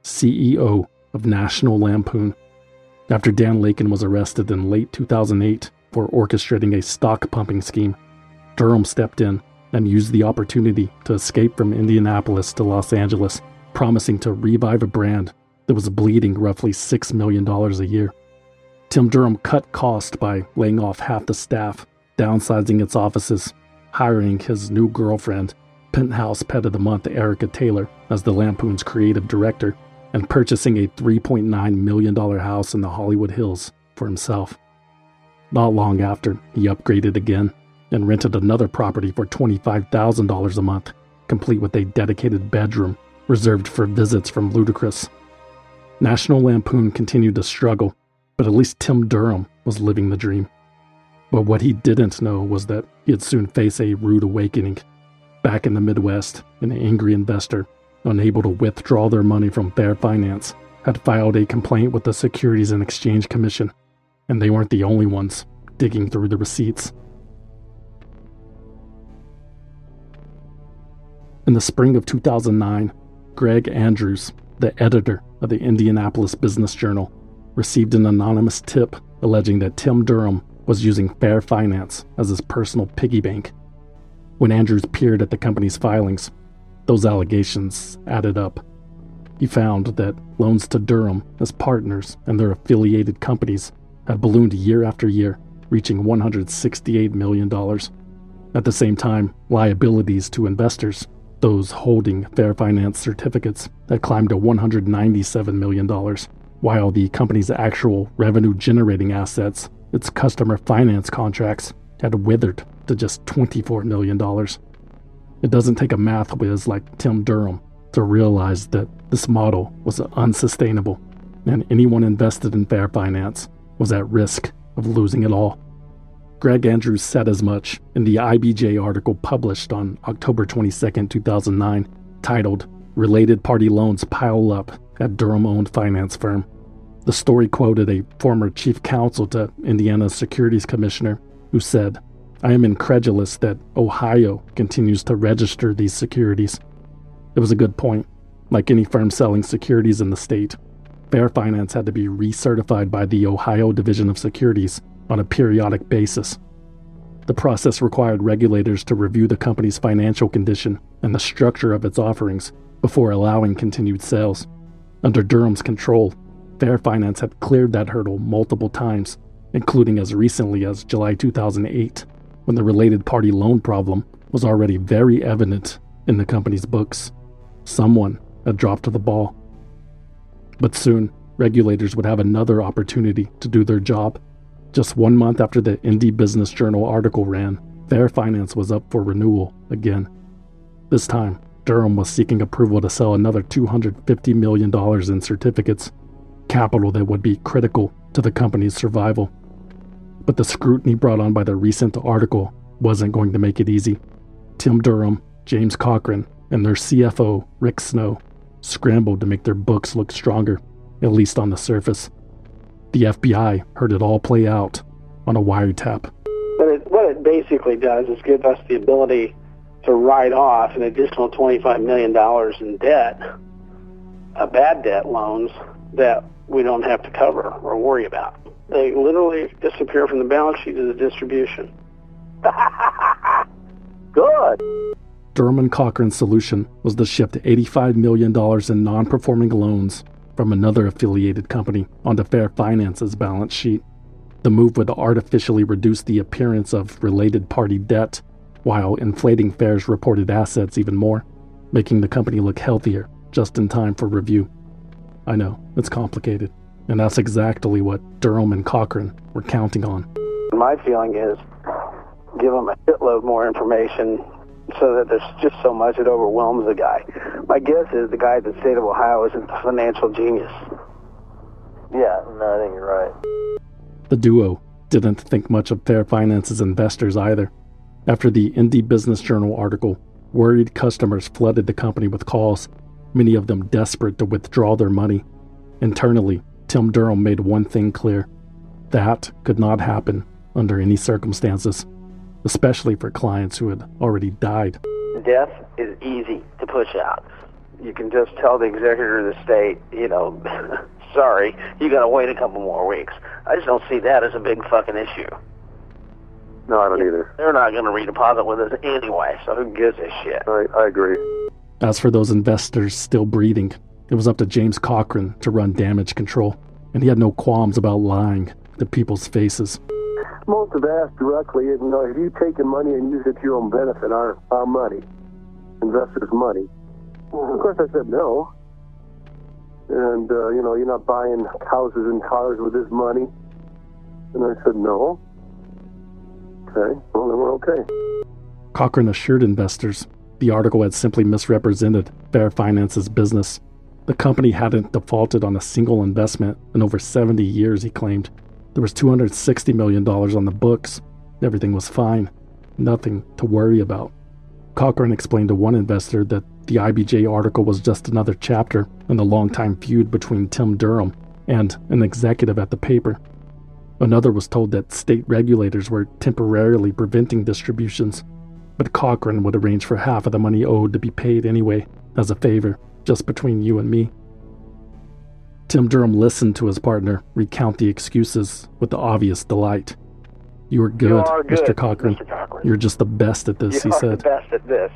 CEO of National Lampoon. After Dan Lakin was arrested in late 2008 for orchestrating a stock-pumping scheme, Durham stepped in and used the opportunity to escape from Indianapolis to Los Angeles, promising to revive a brand that was bleeding roughly $6 million a year. Tim Durham cut costs by laying off half the staff, downsizing its offices, hiring his new girlfriend, Penthouse Pet of the Month Erica Taylor, as the Lampoon's creative director, and purchasing a $3.9 million house in the Hollywood Hills for himself. Not long after, he upgraded again and rented another property for $25,000 a month, complete with a dedicated bedroom reserved for visits from Ludacris. National Lampoon continued to struggle, but at least Tim Durham was living the dream. But what he didn't know was that he'd soon face a rude awakening. Back in the Midwest, an angry investor, unable to withdraw their money from Fair Finance, had filed a complaint with the Securities and Exchange Commission, and they weren't the only ones digging through the receipts. In the spring of 2009, Greg Andrews, the editor of the Indianapolis Business Journal, received an anonymous tip alleging that Tim Durham was using Fair Finance as his personal piggy bank. When Andrews peered at the company's filings, those allegations added up. He found that loans to Durham as partners and their affiliated companies had ballooned year after year, reaching $168 million. At the same time, liabilities to investors, those holding Fair Finance certificates, had climbed to $197 million, while the company's actual revenue-generating assets, its customer finance contracts, had withered to just $24 million. It doesn't take a math whiz like Tim Durham to realize that this model was unsustainable, and anyone invested in Fair Finance was at risk of losing it all. Greg Andrews said as much in the IBJ article published on October 22, 2009, titled "Related Party Loans Pile Up at Durham-Owned Finance Firm." The story quoted a former chief counsel to Indiana's Securities Commissioner who said, "I am incredulous that Ohio continues to register these securities." It was a good point. Like any firm selling securities in the state, Fair Finance had to be recertified by the Ohio Division of Securities on a periodic basis. The process required regulators to review the company's financial condition and the structure of its offerings before allowing continued sales. Under Durham's control, Fair Finance had cleared that hurdle multiple times, including as recently as July 2008, when the related party loan problem was already very evident in the company's books. Someone had dropped the ball. But soon, regulators would have another opportunity to do their job. Just 1 month after the Indy Business Journal article ran, Fair Finance was up for renewal again. This time, Durham was seeking approval to sell another $250 million in certificates, capital that would be critical to the company's survival. But the scrutiny brought on by the recent article wasn't going to make it easy. Tim Durham, James Cochran, and their CFO, Rick Snow, scrambled to make their books look stronger, at least on the surface. The FBI heard it all play out on a wiretap. What it basically does is give us the ability to write off an additional $25 million in debt, bad debt loans, that we don't have to cover or worry about. They literally disappear from the balance sheet of the distribution. Good. Durham and Cochran's solution was to shift $85 million in non-performing loans from another affiliated company onto Fair Finance's balance sheet. The move would artificially reduce the appearance of related party debt, while inflating Fair's reported assets even more, making the company look healthier just in time for review. I know, it's complicated, and that's exactly what Durham and Cochran were counting on. My feeling is give them a shitload more information so that there's just so much it overwhelms the guy. My guess is the guy at the state of Ohio isn't a financial genius. Yeah, no, I think you're right. The duo didn't think much of Fair Finance's investors either. After the Indie Business Journal article, worried customers flooded the company with calls, many of them desperate to withdraw their money. Internally, Tim Durham made one thing clear. That could not happen under any circumstances, especially for clients who had already died. Death is easy to push out. You can just tell the executor of the state, sorry, you gotta wait a couple more weeks. I just don't see that as a big fucking issue. No, I don't either. They're not gonna redeposit with us anyway, so who gives a shit? I agree. As for those investors still breathing, it was up to James Cochran to run damage control, and he had no qualms about lying to people's faces. Most have asked directly, have you taken money and used it to your own benefit, our money, investors' money? Of course I said no. And, you're not buying houses and cars with this money. And I said no. Okay, well then we're okay. Cochran assured investors the article had simply misrepresented Fair Finance's business. The company hadn't defaulted on a single investment in over 70 years, he claimed. There was $260 million on the books. Everything was fine. Nothing to worry about. Cochran explained to one investor that the IBJ article was just another chapter in the long-time feud between Tim Durham and an executive at the paper. Another was told that state regulators were temporarily preventing distributions, but Cochran would arrange for half of the money owed to be paid anyway, as a favor, just between you and me. Tim Durham listened to his partner recount the excuses with the obvious delight. You are good, Mr. Cochran. You're just the best at this, he said. The best at this.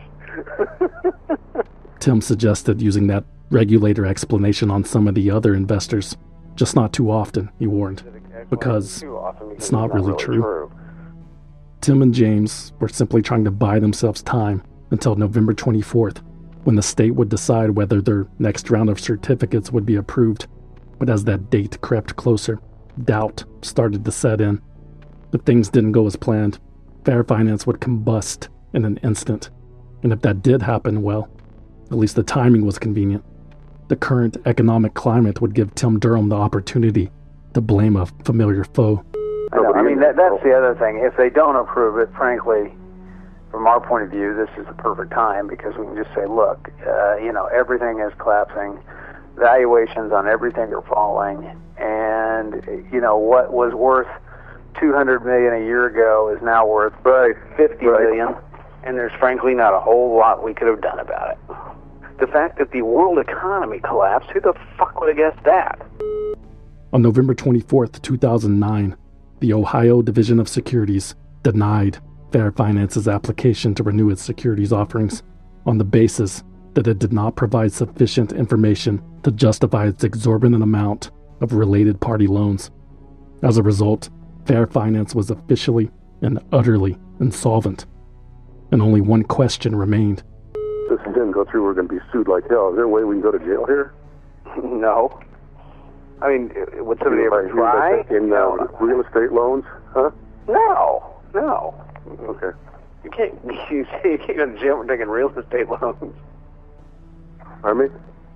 Tim suggested using that regulator explanation on some of the other investors. Just not too often, he warned, because it's not really true. Tim and James were simply trying to buy themselves time until November 24th, when the state would decide whether their next round of certificates would be approved. But as that date crept closer, doubt started to set in. If things didn't go as planned, Fair Finance would combust in an instant. And if that did happen, well, at least the timing was convenient. The current economic climate would give Tim Durham the opportunity to blame a familiar foe. I know. I mean, that's the other thing. If they don't approve it, frankly, from our point of view, this is the perfect time because we can just say, look, everything is collapsing. Valuations on everything are falling. And, what was worth $200 million a year ago is now worth $50 million. And there's frankly not a whole lot we could have done about it. The fact that the world economy collapsed, who the fuck would have guessed that? On November 24th, 2009, the Ohio Division of Securities denied Fair Finance's application to renew its securities offerings on the basis that it did not provide sufficient information to justify its exorbitant amount of related party loans. As a result, Fair Finance was officially and utterly insolvent. And only one question remained. If this didn't go through, we're going to be sued like hell. Is there a way we can go to jail here? No. I mean, would somebody ever try? In real estate loans, huh? No. Okay. You can't go to jail for taking real estate loans. Pardon me?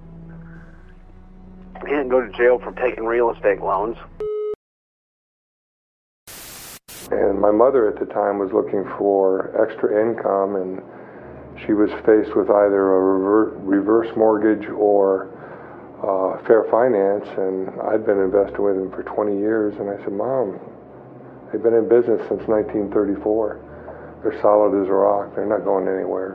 You can't go to jail for taking real estate loans. And my mother at the time was looking for extra income, and she was faced with either a reverse mortgage or Fair Finance, and I'd been investing with them for 20 years, and I said, Mom, they've been in business since 1934. They're solid as a rock. They're not going anywhere.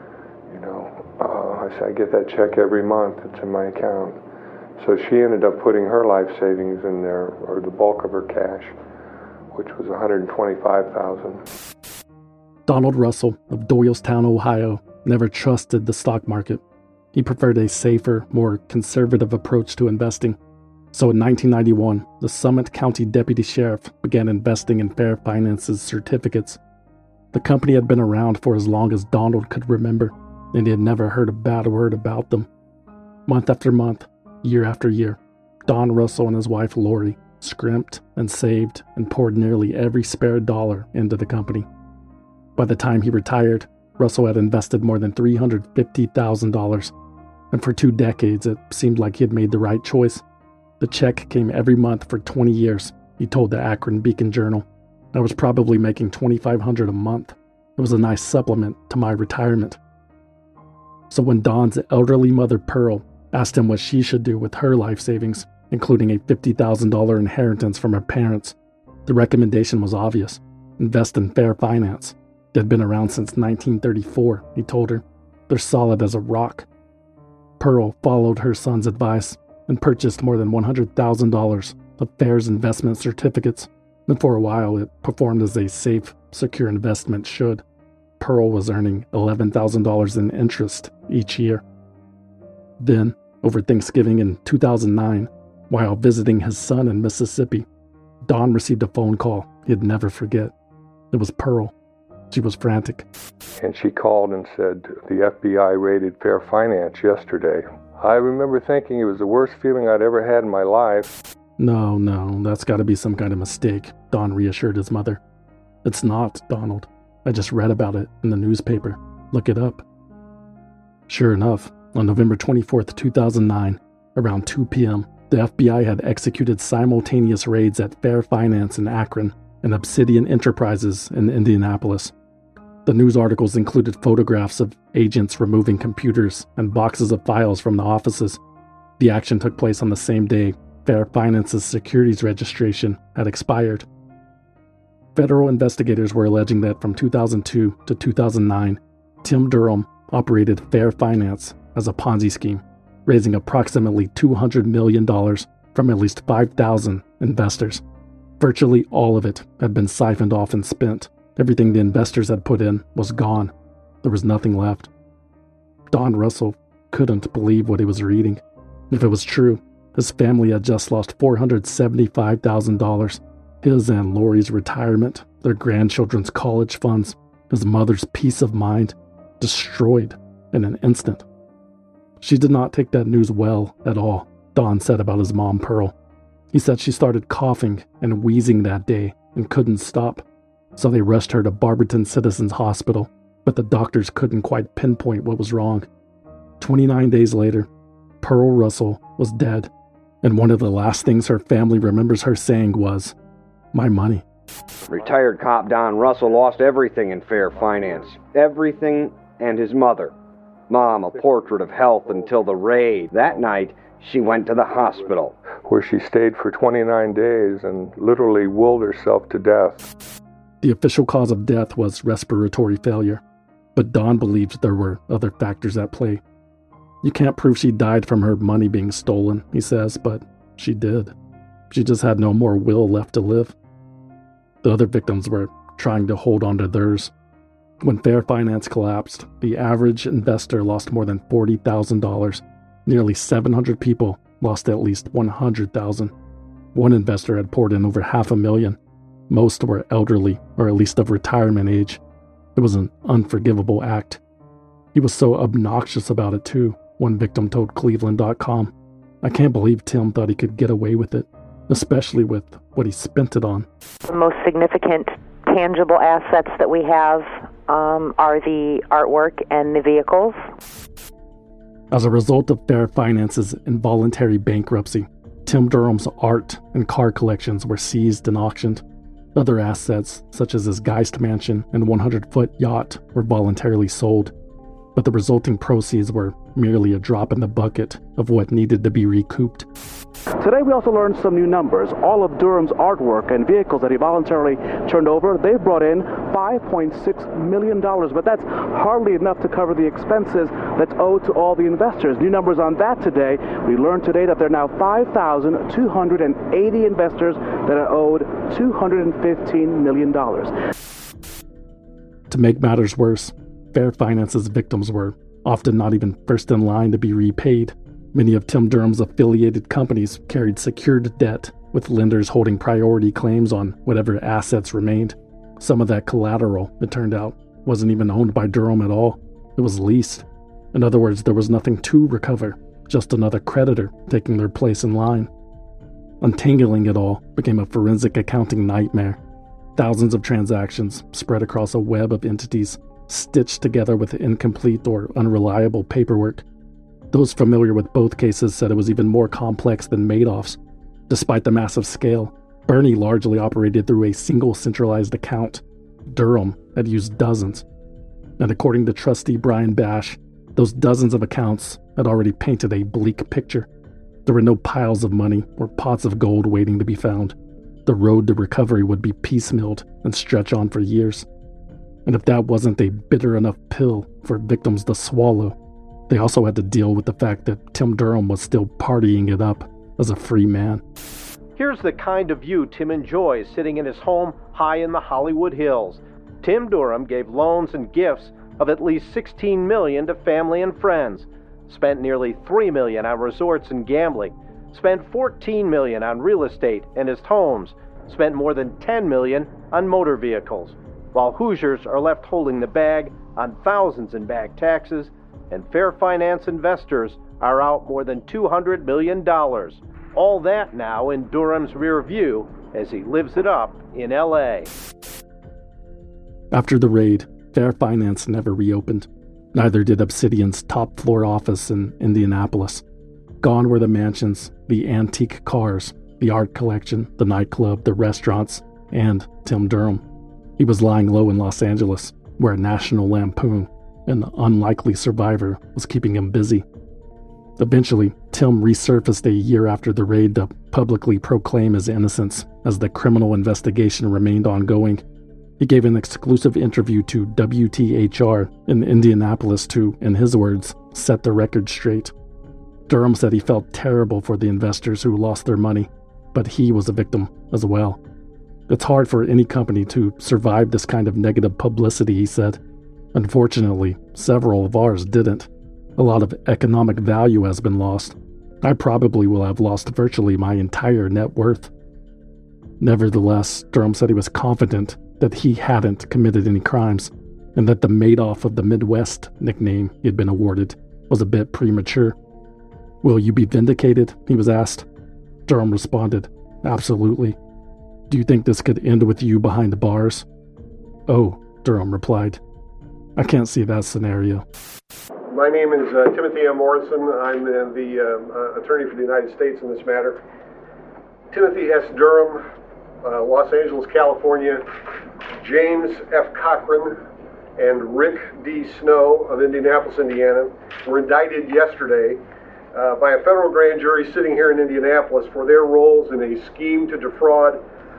I said, I get that check every month. It's in my account. So she ended up putting her life savings in there, or the bulk of her cash, which was $125,000. Donald Russell of Doylestown, Ohio, never trusted the stock market. He preferred a safer, more conservative approach to investing. So in 1991, the Summit County Deputy Sheriff began investing in Fair Finance's certificates. The company had been around for as long as Donald could remember, and he had never heard a bad word about them. Month after month, year after year, Don Russell and his wife Lori scrimped and saved and poured nearly every spare dollar into the company. By the time he retired, Russell had invested more than $350,000, and for 2 decades it seemed like he had made the right choice. The check came every month for 20 years, he told the Akron Beacon Journal. I was probably making $2,500 a month. It was a nice supplement to my retirement. So when Don's elderly mother Pearl asked him what she should do with her life savings, including a $50,000 inheritance from her parents, the recommendation was obvious. Invest in Fair Finance. They had been around since 1934, he told her. They're solid as a rock. Pearl followed her son's advice and purchased more than $100,000 of Fair's investment certificates, and for a while it performed as a safe, secure investment should. Pearl was earning $11,000 in interest each year. Then, over Thanksgiving in 2009, while visiting his son in Mississippi, Don received a phone call he'd never forget. It was Pearl. She was frantic. And she called and said, the FBI raided Fair Finance yesterday. I remember thinking it was the worst feeling I'd ever had in my life. No, that's got to be some kind of mistake, Don reassured his mother. It's not, Donald. I just read about it in the newspaper. Look it up. Sure enough, on November 24th, 2009, around 2 p.m., the FBI had executed simultaneous raids at Fair Finance in Akron and Obsidian Enterprises in Indianapolis. The news articles included photographs of agents removing computers and boxes of files from the offices. The action took place on the same day Fair Finance's securities registration had expired. Federal investigators were alleging that from 2002 to 2009, Tim Durham operated Fair Finance as a Ponzi scheme, raising approximately $200 million from at least 5,000 investors. Virtually all of it had been siphoned off and spent. Everything the investors had put in was gone. There was nothing left. Don Russell couldn't believe what he was reading. If it was true, his family had just lost $475,000. His and Lori's retirement, their grandchildren's college funds, his mother's peace of mind, destroyed in an instant. She did not take that news well at all, Don said about his mom, Pearl. He said she started coughing and wheezing that day and couldn't stop, so they rushed her to Barberton Citizens Hospital, but the doctors couldn't quite pinpoint what was wrong. 29 days later, Pearl Russell was dead, and one of the last things her family remembers her saying was, "My money." Retired cop Don Russell lost everything in Fair Finance. Everything and his mother. Mom, a portrait of health until the raid. That night, she went to the hospital, where she stayed for 29 days and literally willed herself to death. The official cause of death was respiratory failure, but Don believed there were other factors at play. You can't prove she died from her money being stolen, he says, but she did. She just had no more will left to live. The other victims were trying to hold on to theirs. When Fair Finance collapsed, the average investor lost more than $40,000. Nearly 700 people lost at least $100,000. One investor had poured in over $500,000. Most were elderly, or at least of retirement age. It was an unforgivable act. He was so obnoxious about it too, one victim told Cleveland.com. I can't believe Tim thought he could get away with it, especially with what he spent it on. The most significant tangible assets that we have are the artwork and the vehicles. As a result of Fair Finance's involuntary bankruptcy, Tim Durham's art and car collections were seized and auctioned. Other assets, such as his Geist mansion and 100-foot yacht, were voluntarily sold, but the resulting proceeds were merely a drop in the bucket of what needed to be recouped. Today we also learned some new numbers. All of Durham's artwork and vehicles that he voluntarily turned over, they've brought in $5.6 million, but that's hardly enough to cover the expenses that's owed to all the investors. New numbers on that today. We learned today that there are now 5,280 investors that are owed $215 million. To make matters worse, Fair Finance's victims were often not even first in line to be repaid. Many of Tim Durham's affiliated companies carried secured debt, with lenders holding priority claims on whatever assets remained. Some of that collateral, it turned out, wasn't even owned by Durham at all. It was leased. In other words, there was nothing to recover, just another creditor taking their place in line. Untangling it all became a forensic accounting nightmare. Thousands of transactions spread across a web of entities, stitched together with incomplete or unreliable paperwork. Those familiar with both cases said it was even more complex than Madoff's. Despite the massive scale, Bernie largely operated through a single centralized account. Durham had used dozens. And according to trustee Brian Bash, those dozens of accounts had already painted a bleak picture. There were no piles of money or pots of gold waiting to be found. The road to recovery would be piecemealed and stretch on for years. And if that wasn't a bitter enough pill for victims to swallow, they also had to deal with the fact that Tim Durham was still partying it up as a free man. Here's the kind of view Tim enjoys sitting in his home high in the Hollywood Hills. Tim Durham gave loans and gifts of at least $16 million to family and friends, spent nearly $3 million on resorts and gambling, spent $14 million on real estate and his homes, spent more than $10 million on motor vehicles, while Hoosiers are left holding the bag on thousands in back taxes, and fair finance investors are out more than $200 million. All that now in Durham's rear view as he lives it up in L.A. After the raid, Fair Finance never reopened. Neither did Obsidian's top floor office in Indianapolis. Gone were the mansions, the antique cars, the art collection, the nightclub, the restaurants, and Tim Durham. He was lying low in Los Angeles, where National Lampoon, an unlikely survivor, was keeping him busy. Eventually, Tim resurfaced a year after the raid to publicly proclaim his innocence as the criminal investigation remained ongoing. He gave an exclusive interview to WTHR in Indianapolis to, in his words, set the record straight. Durham said he felt terrible for the investors who lost their money, but he was a victim as well. It's hard for any company to survive this kind of negative publicity, he said. Unfortunately, several of ours didn't. A lot of economic value has been lost. I probably will have lost virtually my entire net worth. Nevertheless, Durham said he was confident that he hadn't committed any crimes, and that the Madoff of the Midwest nickname he had been awarded was a bit premature. "Will you be vindicated?" he was asked. Durham responded, "Absolutely. Do you think this could end with you behind the bars?" "Oh," Durham replied, "I can't see that scenario." My name is Timothy M. Morrison. I'm the attorney for the United States in this matter. Timothy S. Durham, Los Angeles, California, James F. Cochran, and Rick D. Snow of Indianapolis, Indiana, were indicted yesterday by a federal grand jury sitting here in Indianapolis for their roles in a scheme to defraud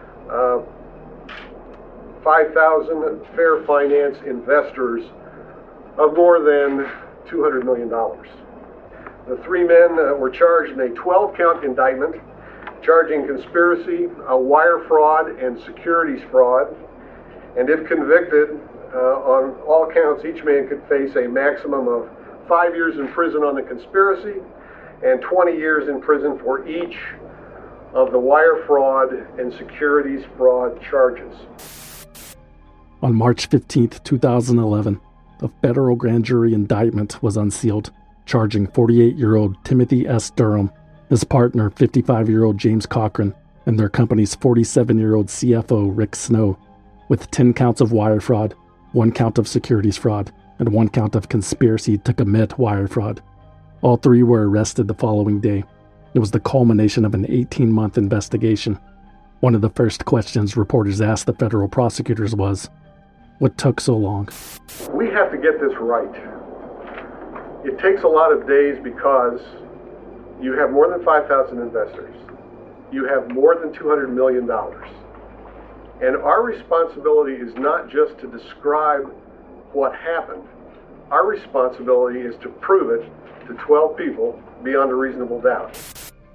5,000 fair finance investors of more than $200 million. The three men were charged in a 12-count indictment charging conspiracy, wire fraud, and securities fraud. And if convicted on all counts, each man could face a maximum of 5 years in prison on the conspiracy and 20 years in prison for each of the wire fraud and securities fraud charges. On March 15, 2011, a federal grand jury indictment was unsealed, charging 48-year-old Timothy S. Durham, his partner, 55-year-old James Cochran, and their company's 47-year-old CFO, Rick Snow, with 10 counts of wire fraud, 1 count of securities fraud, and 1 count of conspiracy to commit wire fraud. All three were arrested the following day. It was the culmination of an 18-month investigation. One of the first questions reporters asked the federal prosecutors was, "What took so long?" We have to get this right. It takes a lot of days because you have more than 5,000 investors. You have more than $200 million. And our responsibility is not just to describe what happened. Our responsibility is to prove it to 12 people beyond a reasonable doubt.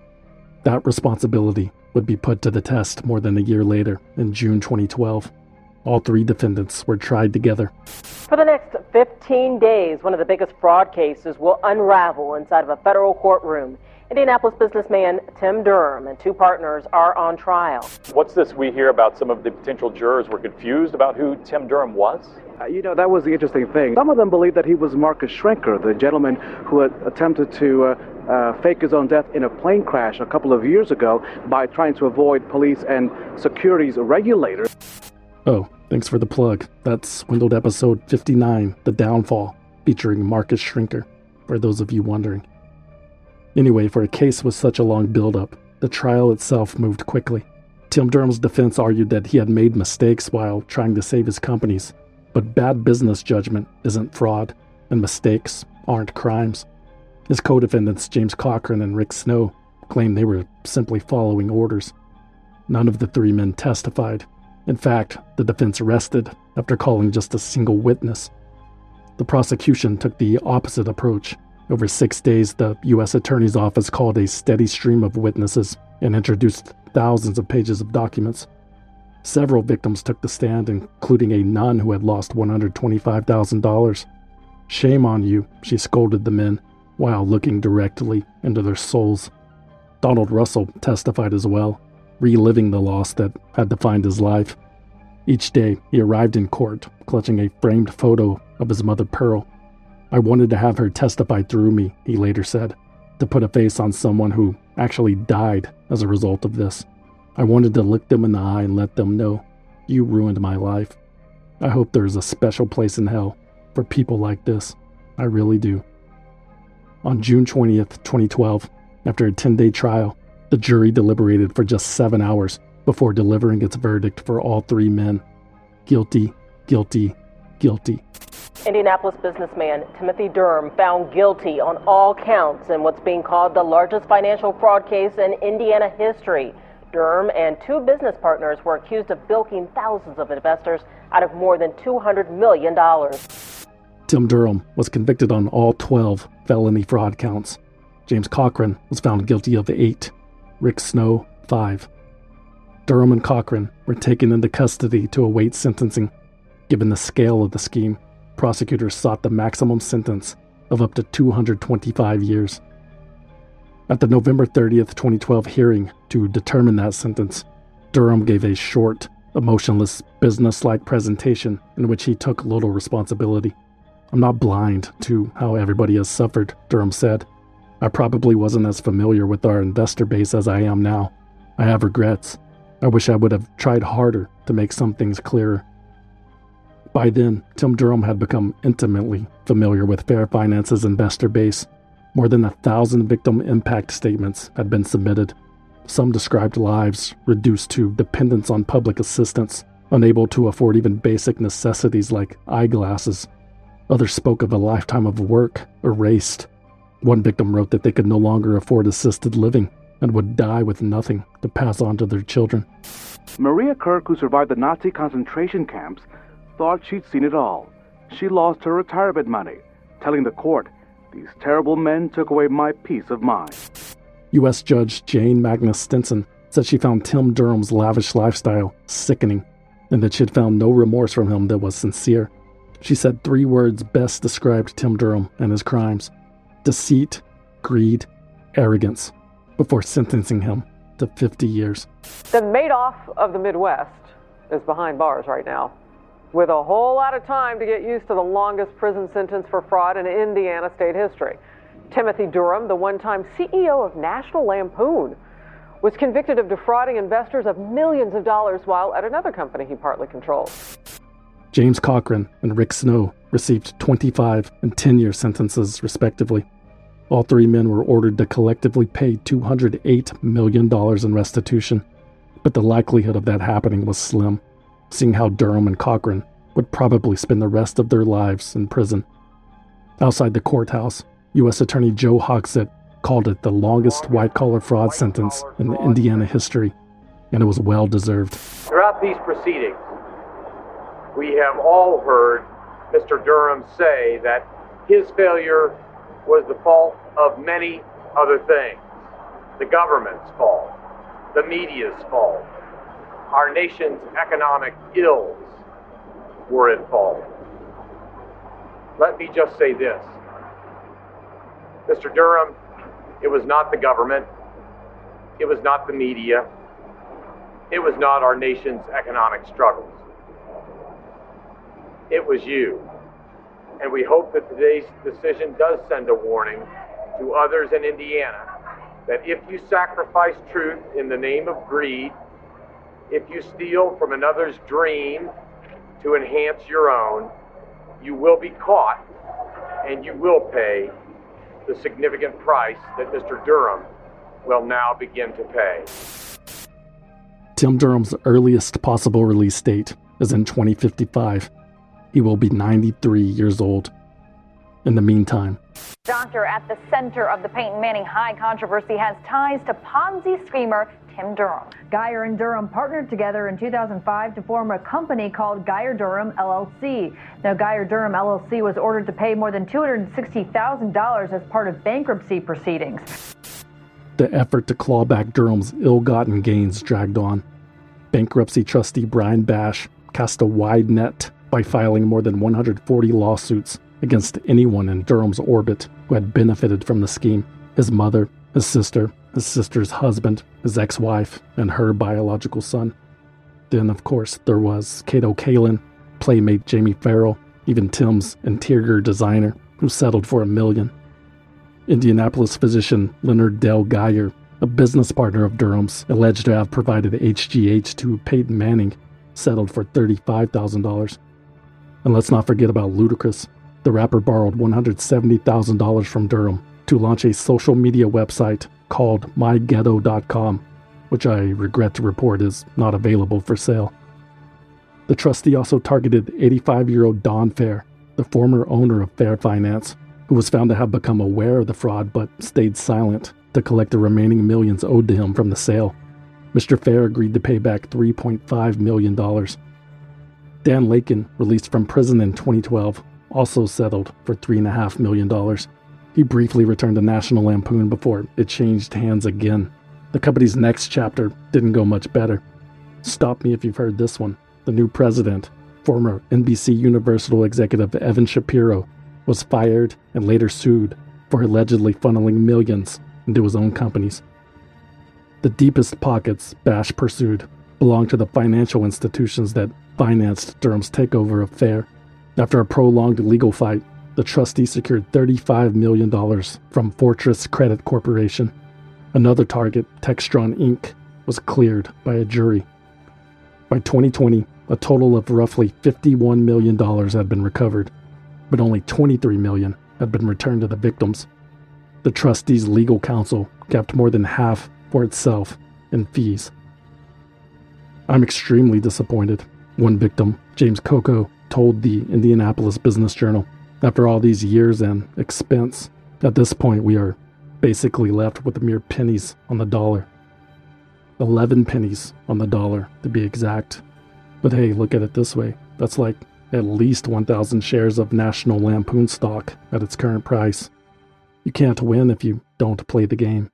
That responsibility would be put to the test more than a year later, in June 2012. All three defendants were tried together. For the next 15 days, one of the biggest fraud cases will unravel inside of a federal courtroom. Indianapolis businessman Tim Durham and two partners are on trial. What's this we hear about some of the potential jurors were confused about who Tim Durham was? That was the interesting thing. Some of them believe that he was Marcus Schrenker, the gentleman who had attempted to fake his own death in a plane crash a couple of years ago by trying to avoid police and securities regulators. Oh, thanks for the plug. That's Swindled episode 59, The Downfall, featuring Marcus Schrenker, for those of you wondering. Anyway, for a case with such a long build-up, the trial itself moved quickly. Tim Durham's defense argued that he had made mistakes while trying to save his companies, but bad business judgment isn't fraud, and mistakes aren't crimes. His co-defendants, James Cochran and Rick Snow, claimed they were simply following orders. None of the three men testified. In fact, the defense rested after calling just a single witness. The prosecution took the opposite approach. Over 6 days, the U.S. Attorney's Office called a steady stream of witnesses and introduced thousands of pages of documents. Several victims took the stand, including a nun who had lost $125,000. "Shame on you," she scolded the men, while looking directly into their souls. Donald Russell testified as well, reliving the loss that had defined his life. Each day, he arrived in court, clutching a framed photo of his mother Pearl. "I wanted to have her testify through me," he later said, "to put a face on someone who actually died as a result of this. I wanted to look them in the eye and let them know, you ruined my life. I hope there's a special place in hell for people like this. I really do." On June 20th, 2012, after a 10-day trial, the jury deliberated for just 7 hours before delivering its verdict for all three men. Guilty, guilty, guilty. Indianapolis businessman Timothy Durham found guilty on all counts in what's being called the largest financial fraud case in Indiana history. Durham and two business partners were accused of bilking thousands of investors out of more than $200 million. Tim Durham was convicted on all 12 felony fraud counts. James Cochran was found guilty of 8. Rick Snow, 5. Durham and Cochran were taken into custody to await sentencing. Given the scale of the scheme, prosecutors sought the maximum sentence of up to 225 years. At the November 30th, 2012 hearing to determine that sentence, Durham gave a short, emotionless, business-like presentation in which he took little responsibility. "I'm not blind to how everybody has suffered," Durham said. "I probably wasn't as familiar with our investor base as I am now. I have regrets. I wish I would have tried harder to make some things clearer." By then, Tim Durham had become intimately familiar with Fair Finance's investor base. More than 1,000 victim impact statements had been submitted. Some described lives reduced to dependence on public assistance, unable to afford even basic necessities like eyeglasses. Others spoke of a lifetime of work erased. One victim wrote that they could no longer afford assisted living and would die with nothing to pass on to their children. Maria Kirk, who survived the Nazi concentration camps, thought she'd seen it all. She lost her retirement money, telling the court, "These terrible men took away my peace of mind." U.S. Judge Jane Magnus Stinson said she found Tim Durham's lavish lifestyle sickening, and that she had found no remorse from him that was sincere. She said 3 words best described Tim Durham and his crimes: deceit, greed, arrogance, before sentencing him to 50 years. The Madoff of the Midwest is behind bars right now, with a whole lot of time to get used to the longest prison sentence for fraud in Indiana state history. Timothy Durham, the one-time CEO of National Lampoon, was convicted of defrauding investors of millions of dollars while at another company he partly controlled. James Cochran and Rick Snow received 25 and 10-year sentences, respectively. All 3 men were ordered to collectively pay $208 million in restitution, but the likelihood of that happening was slim, seeing how Durham and Cochran would probably spend the rest of their lives in prison. Outside the courthouse, U.S. Attorney Joe Hogsett called it the longest white-collar fraud sentence in Indiana history, and it was well-deserved. Throughout these proceedings, we have all heard Mr. Durham say that his failure was the fault of many other things. The government's fault, the media's fault, our nation's economic ills, were at fault. Let me just say this. Mr. Durham, it was not the government. It was not the media. It was not our nation's economic struggles. It was you. And we hope that today's decision does send a warning to others in Indiana that if you sacrifice truth in the name of greed, if you steal from another's dream to enhance your own, you will be caught and you will pay the significant price that Mr. Durham will now begin to pay. Tim Durham's earliest possible release date is in 2055. He will be 93 years old. In the meantime, Doctor at the center of the Peyton Manning high controversy has ties to Ponzi schemer Tim Durham. Geyer and Durham partnered together in 2005 to form a company called Geyer Durham LLC. Now, Geyer Durham LLC was ordered to pay more than $260,000 as part of bankruptcy proceedings. The effort to claw back Durham's ill-gotten gains dragged on. Bankruptcy trustee Brian Bash cast a wide net by filing more than 140 lawsuits against anyone in Durham's orbit who had benefited from the scheme. His mother, his sister's husband, his ex-wife, and her biological son. Then, of course, there was Kato Kaelin, playmate Jamie Farrell, even Tim's interior designer, who settled for $1 million. Indianapolis physician Leonard Dell Geyer, a business partner of Durham's, alleged to have provided HGH to Peyton Manning, settled for $35,000. And let's not forget about Ludacris. The rapper borrowed $170,000 from Durham to launch a social media website called myghetto.com, which I regret to report is not available for sale. The trustee also targeted 85-year-old Don Fair, the former owner of Fair Finance, who was found to have become aware of the fraud but stayed silent to collect the remaining millions owed to him from the sale. Mr. Fair agreed to pay back $3.5 million. Dan Lakin, released from prison in 2012, also settled for $3.5 million. He briefly returned to National Lampoon before it changed hands again. The company's next chapter didn't go much better. Stop me if you've heard this one. The new president, former NBC Universal executive Evan Shapiro, was fired and later sued for allegedly funneling millions into his own companies. The deepest pockets Bash pursued belonged to the financial institutions that financed Durham's takeover of Fair. After a prolonged legal fight, the trustee secured $35 million from Fortress Credit Corporation. Another target, Textron Inc., was cleared by a jury. By 2020, a total of roughly $51 million had been recovered, but only $23 million had been returned to the victims. The trustee's legal counsel kept more than half for itself in fees. I'm extremely disappointed, one victim, James Coco, told the Indianapolis Business Journal. After all these years and expense, at this point we are basically left with a mere pennies on the dollar. 11 pennies on the dollar, to be exact. But hey, look at it this way. That's like at least 1,000 shares of National Lampoon stock at its current price. You can't win if you don't play the game.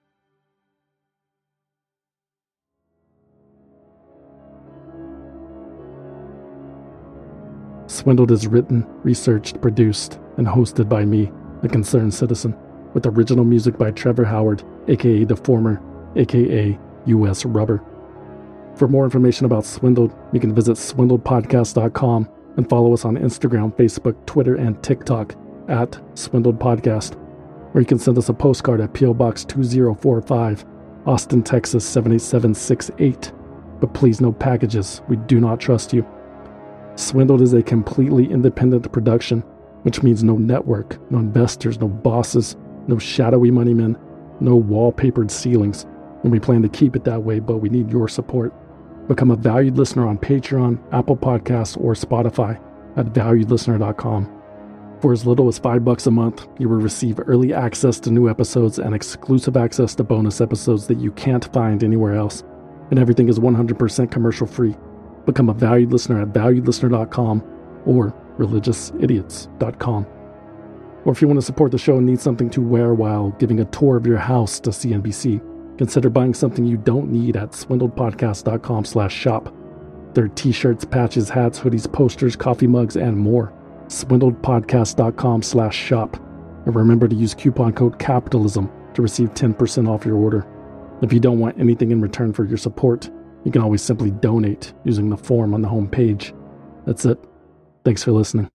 Swindled is written, researched, produced, and hosted by me, a concerned citizen, with original music by Trevor Howard, aka Deformer, aka US Rubber. For more information about Swindled, you can visit swindledpodcast.com and follow us on Instagram, Facebook, Twitter, and TikTok at Swindled Podcast. Or you can send us a postcard at P.O. Box 2045, Austin, Texas 78768. But please, no packages. We do not trust you. Swindled is a completely independent production, which means no network, no investors, no bosses, no shadowy money men, no wallpapered ceilings. And we plan to keep it that way, but we need your support. Become a valued listener on Patreon, Apple Podcasts, or Spotify at valuedlistener.com. For as little as $5 a month, you will receive early access to new episodes and exclusive access to bonus episodes that you can't find anywhere else. And everything is 100% commercial free. Become a valued listener at valuedlistener.com or religiousidiots.com. Or if you want to support the show and need something to wear while giving a tour of your house to CNBC, consider buying something you don't need at swindledpodcast.com/shop. There are t-shirts, patches, hats, hoodies, posters, coffee mugs, and more. swindledpodcast.com/shop. And remember to use coupon code CAPITALISM to receive 10% off your order. If you don't want anything in return for your support, you can always simply donate using the form on the home page. That's it. Thanks for listening.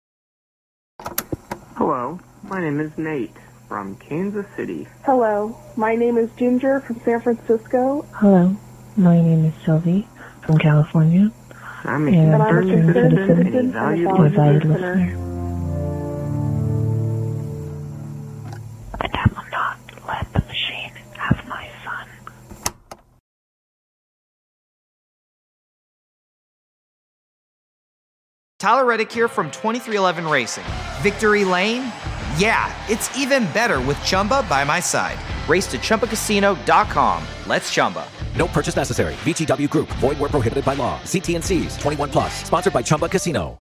Hello, my name is Nate from Kansas City. Hello, my name is Ginger from San Francisco. Hello, my name is Sylvie from California. I'm a concerned citizen and a valued listener. And I will not let the machine have my son. Tyler Reddick here from 2311 Racing. Victory Lane? Yeah, it's even better with Chumba by my side. Race to ChumbaCasino.com. Let's Chumba. No purchase necessary. VGW Group. Void where prohibited by law. See T&Cs. 21+. Sponsored by Chumba Casino.